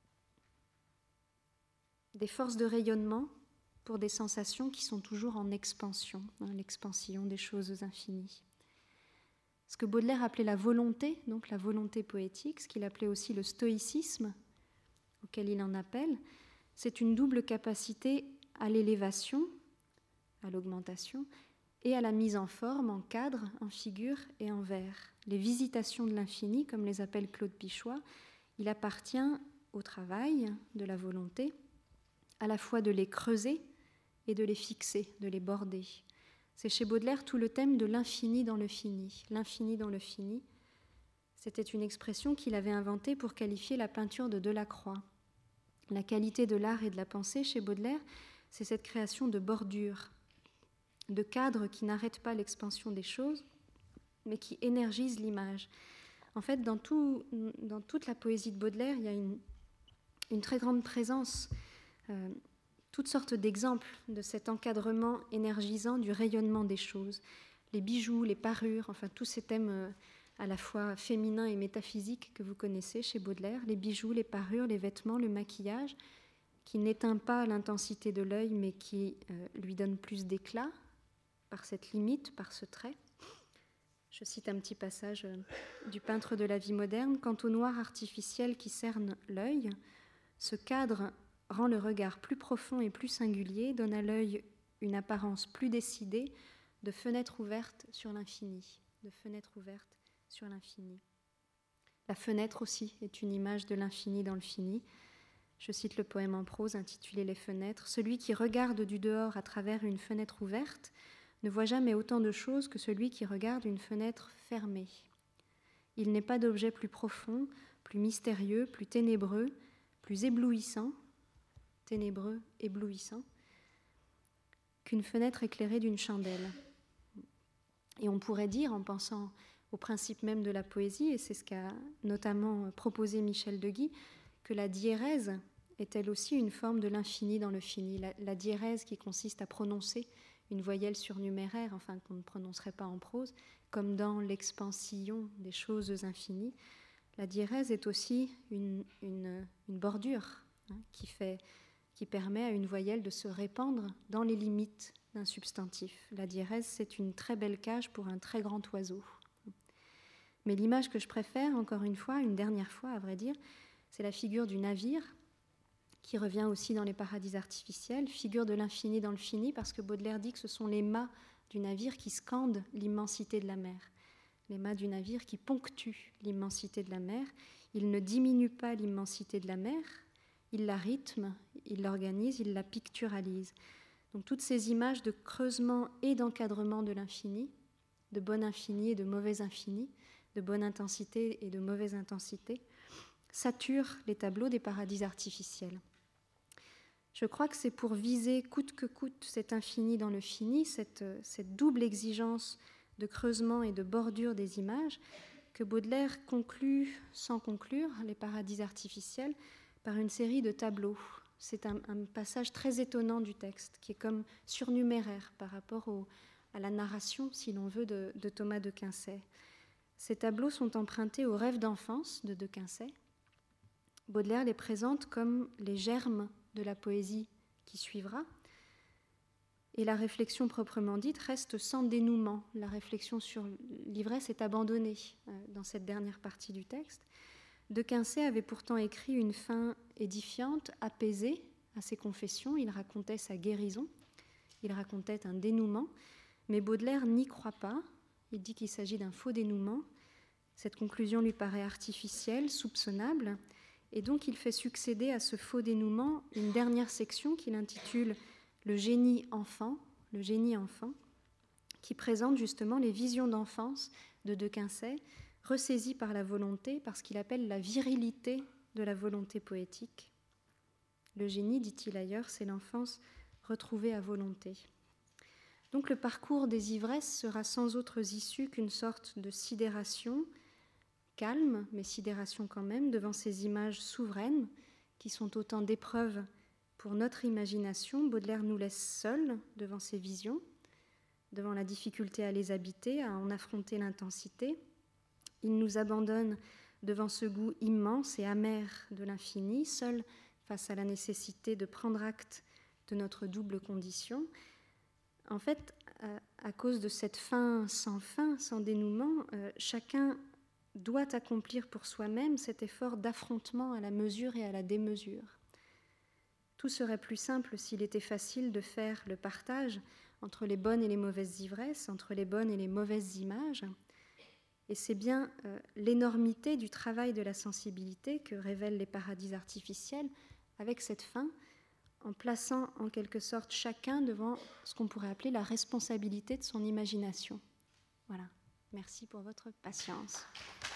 des forces de rayonnement pour des sensations qui sont toujours en expansion, hein, l'expansion des choses infinies. Ce que Baudelaire appelait la volonté, donc la volonté poétique, ce qu'il appelait aussi le stoïcisme, auquel il en appelle, c'est une double capacité à l'élévation, à l'augmentation, et à la mise en forme, en cadre, en figure et en vers. Les visitations de l'infini, comme les appelle Claude Pichois, il appartient au travail de la volonté, à la fois de les creuser et de les fixer, de les border. C'est chez Baudelaire tout le thème de l'infini dans le fini. L'infini dans le fini, c'était une expression qu'il avait inventée pour qualifier la peinture de Delacroix. La qualité de l'art et de la pensée chez Baudelaire, c'est cette création de bordures, de cadres qui n'arrêtent pas l'expansion des choses, mais qui énergisent l'image. En fait, dans, tout, dans toute la poésie de Baudelaire, il y a une, une très grande présence, euh, toutes sortes d'exemples de cet encadrement énergisant du rayonnement des choses. Les bijoux, les parures, enfin tous ces thèmes euh, à la fois féminins et métaphysiques que vous connaissez chez Baudelaire, les bijoux, les parures, les vêtements, le maquillage, qui n'éteint pas l'intensité de l'œil, mais qui euh, lui donne plus d'éclat par cette limite, par ce trait. Je cite un petit passage euh, du peintre de la vie moderne. Quant au noir artificiel qui cerne l'œil, ce cadre rend le regard plus profond et plus singulier, donne à l'œil une apparence plus décidée de fenêtre ouverte sur l'infini, de fenêtre ouverte sur l'infini. La fenêtre aussi est une image de l'infini dans le fini. Je cite le poème en prose intitulé « Les fenêtres ». Celui qui regarde du dehors à travers une fenêtre ouverte ne voit jamais autant de choses que celui qui regarde une fenêtre fermée. Il n'est pas d'objet plus profond, plus mystérieux, plus ténébreux, plus éblouissant, ténébreux, éblouissant, qu'une fenêtre éclairée d'une chandelle. Et on pourrait dire, en pensant au principe même de la poésie, et c'est ce qu'a notamment proposé Michel de Guy, que la diérèse est elle aussi une forme de l'infini dans le fini. La, la diérèse qui consiste à prononcer une voyelle surnuméraire, enfin qu'on ne prononcerait pas en prose, comme dans l'expansion des choses infinies. La diérèse est aussi une, une, une bordure hein, qui, fait, qui permet à une voyelle de se répandre dans les limites d'un substantif. La diérèse, c'est une très belle cage pour un très grand oiseau. Mais l'image que je préfère, encore une fois, une dernière fois à vrai dire, c'est la figure du navire, qui revient aussi dans les paradis artificiels, figure de l'infini dans le fini, parce que Baudelaire dit que ce sont les mâts du navire qui scandent l'immensité de la mer, les mâts du navire qui ponctuent l'immensité de la mer. Il ne diminue pas l'immensité de la mer, il la rythme, il l'organise, il la picturalise. Donc toutes ces images de creusement et d'encadrement de l'infini, de bon infini et de mauvais infini, de bonne intensité et de mauvaise intensité, saturent les tableaux des paradis artificiels. Je crois que c'est pour viser coûte que coûte cet infini dans le fini, cette, cette double exigence de creusement et de bordure des images, que Baudelaire conclut, sans conclure, les paradis artificiels par une série de tableaux. C'est un, un passage très étonnant du texte, qui est comme surnuméraire par rapport au, à la narration, si l'on veut, de, de Thomas de Quincey. Ces tableaux sont empruntés au rêve d'enfance de De Quincey. Baudelaire les présente comme les germes de la poésie qui suivra. Et la réflexion proprement dite reste sans dénouement. La réflexion sur l'ivresse est abandonnée dans cette dernière partie du texte. De Quincey avait pourtant écrit une fin édifiante, apaisée à ses confessions. Il racontait sa guérison, il racontait un dénouement, mais Baudelaire n'y croit pas. Il dit qu'il s'agit d'un faux dénouement. Cette conclusion lui paraît artificielle, soupçonnable, et donc il fait succéder à ce faux dénouement une dernière section qu'il intitule « Le génie enfant », le génie enfant, qui présente justement les visions d'enfance de De Quincey, ressaisies par la volonté, par ce qu'il appelle la virilité de la volonté poétique. Le génie, dit-il ailleurs, c'est l'enfance retrouvée à volonté. Donc le parcours des ivresses sera sans autres issues qu'une sorte de sidération, calme, mais sidération quand même, devant ces images souveraines qui sont autant d'épreuves pour notre imagination. Baudelaire nous laisse seuls devant ces visions, devant la difficulté à les habiter, à en affronter l'intensité. Il nous abandonne devant ce goût immense et amer de l'infini, seuls face à la nécessité de prendre acte de notre double condition. En fait, à cause de cette fin sans fin, sans dénouement, euh, chacun doit accomplir pour soi-même cet effort d'affrontement à la mesure et à la démesure. Tout serait plus simple s'il était facile de faire le partage entre les bonnes et les mauvaises ivresses, entre les bonnes et les mauvaises images. Et c'est bien euh, l'énormité du travail de la sensibilité que révèlent les paradis artificiels avec cette fin, en plaçant en quelque sorte chacun devant ce qu'on pourrait appeler la responsabilité de son imagination. Voilà. Merci pour votre patience.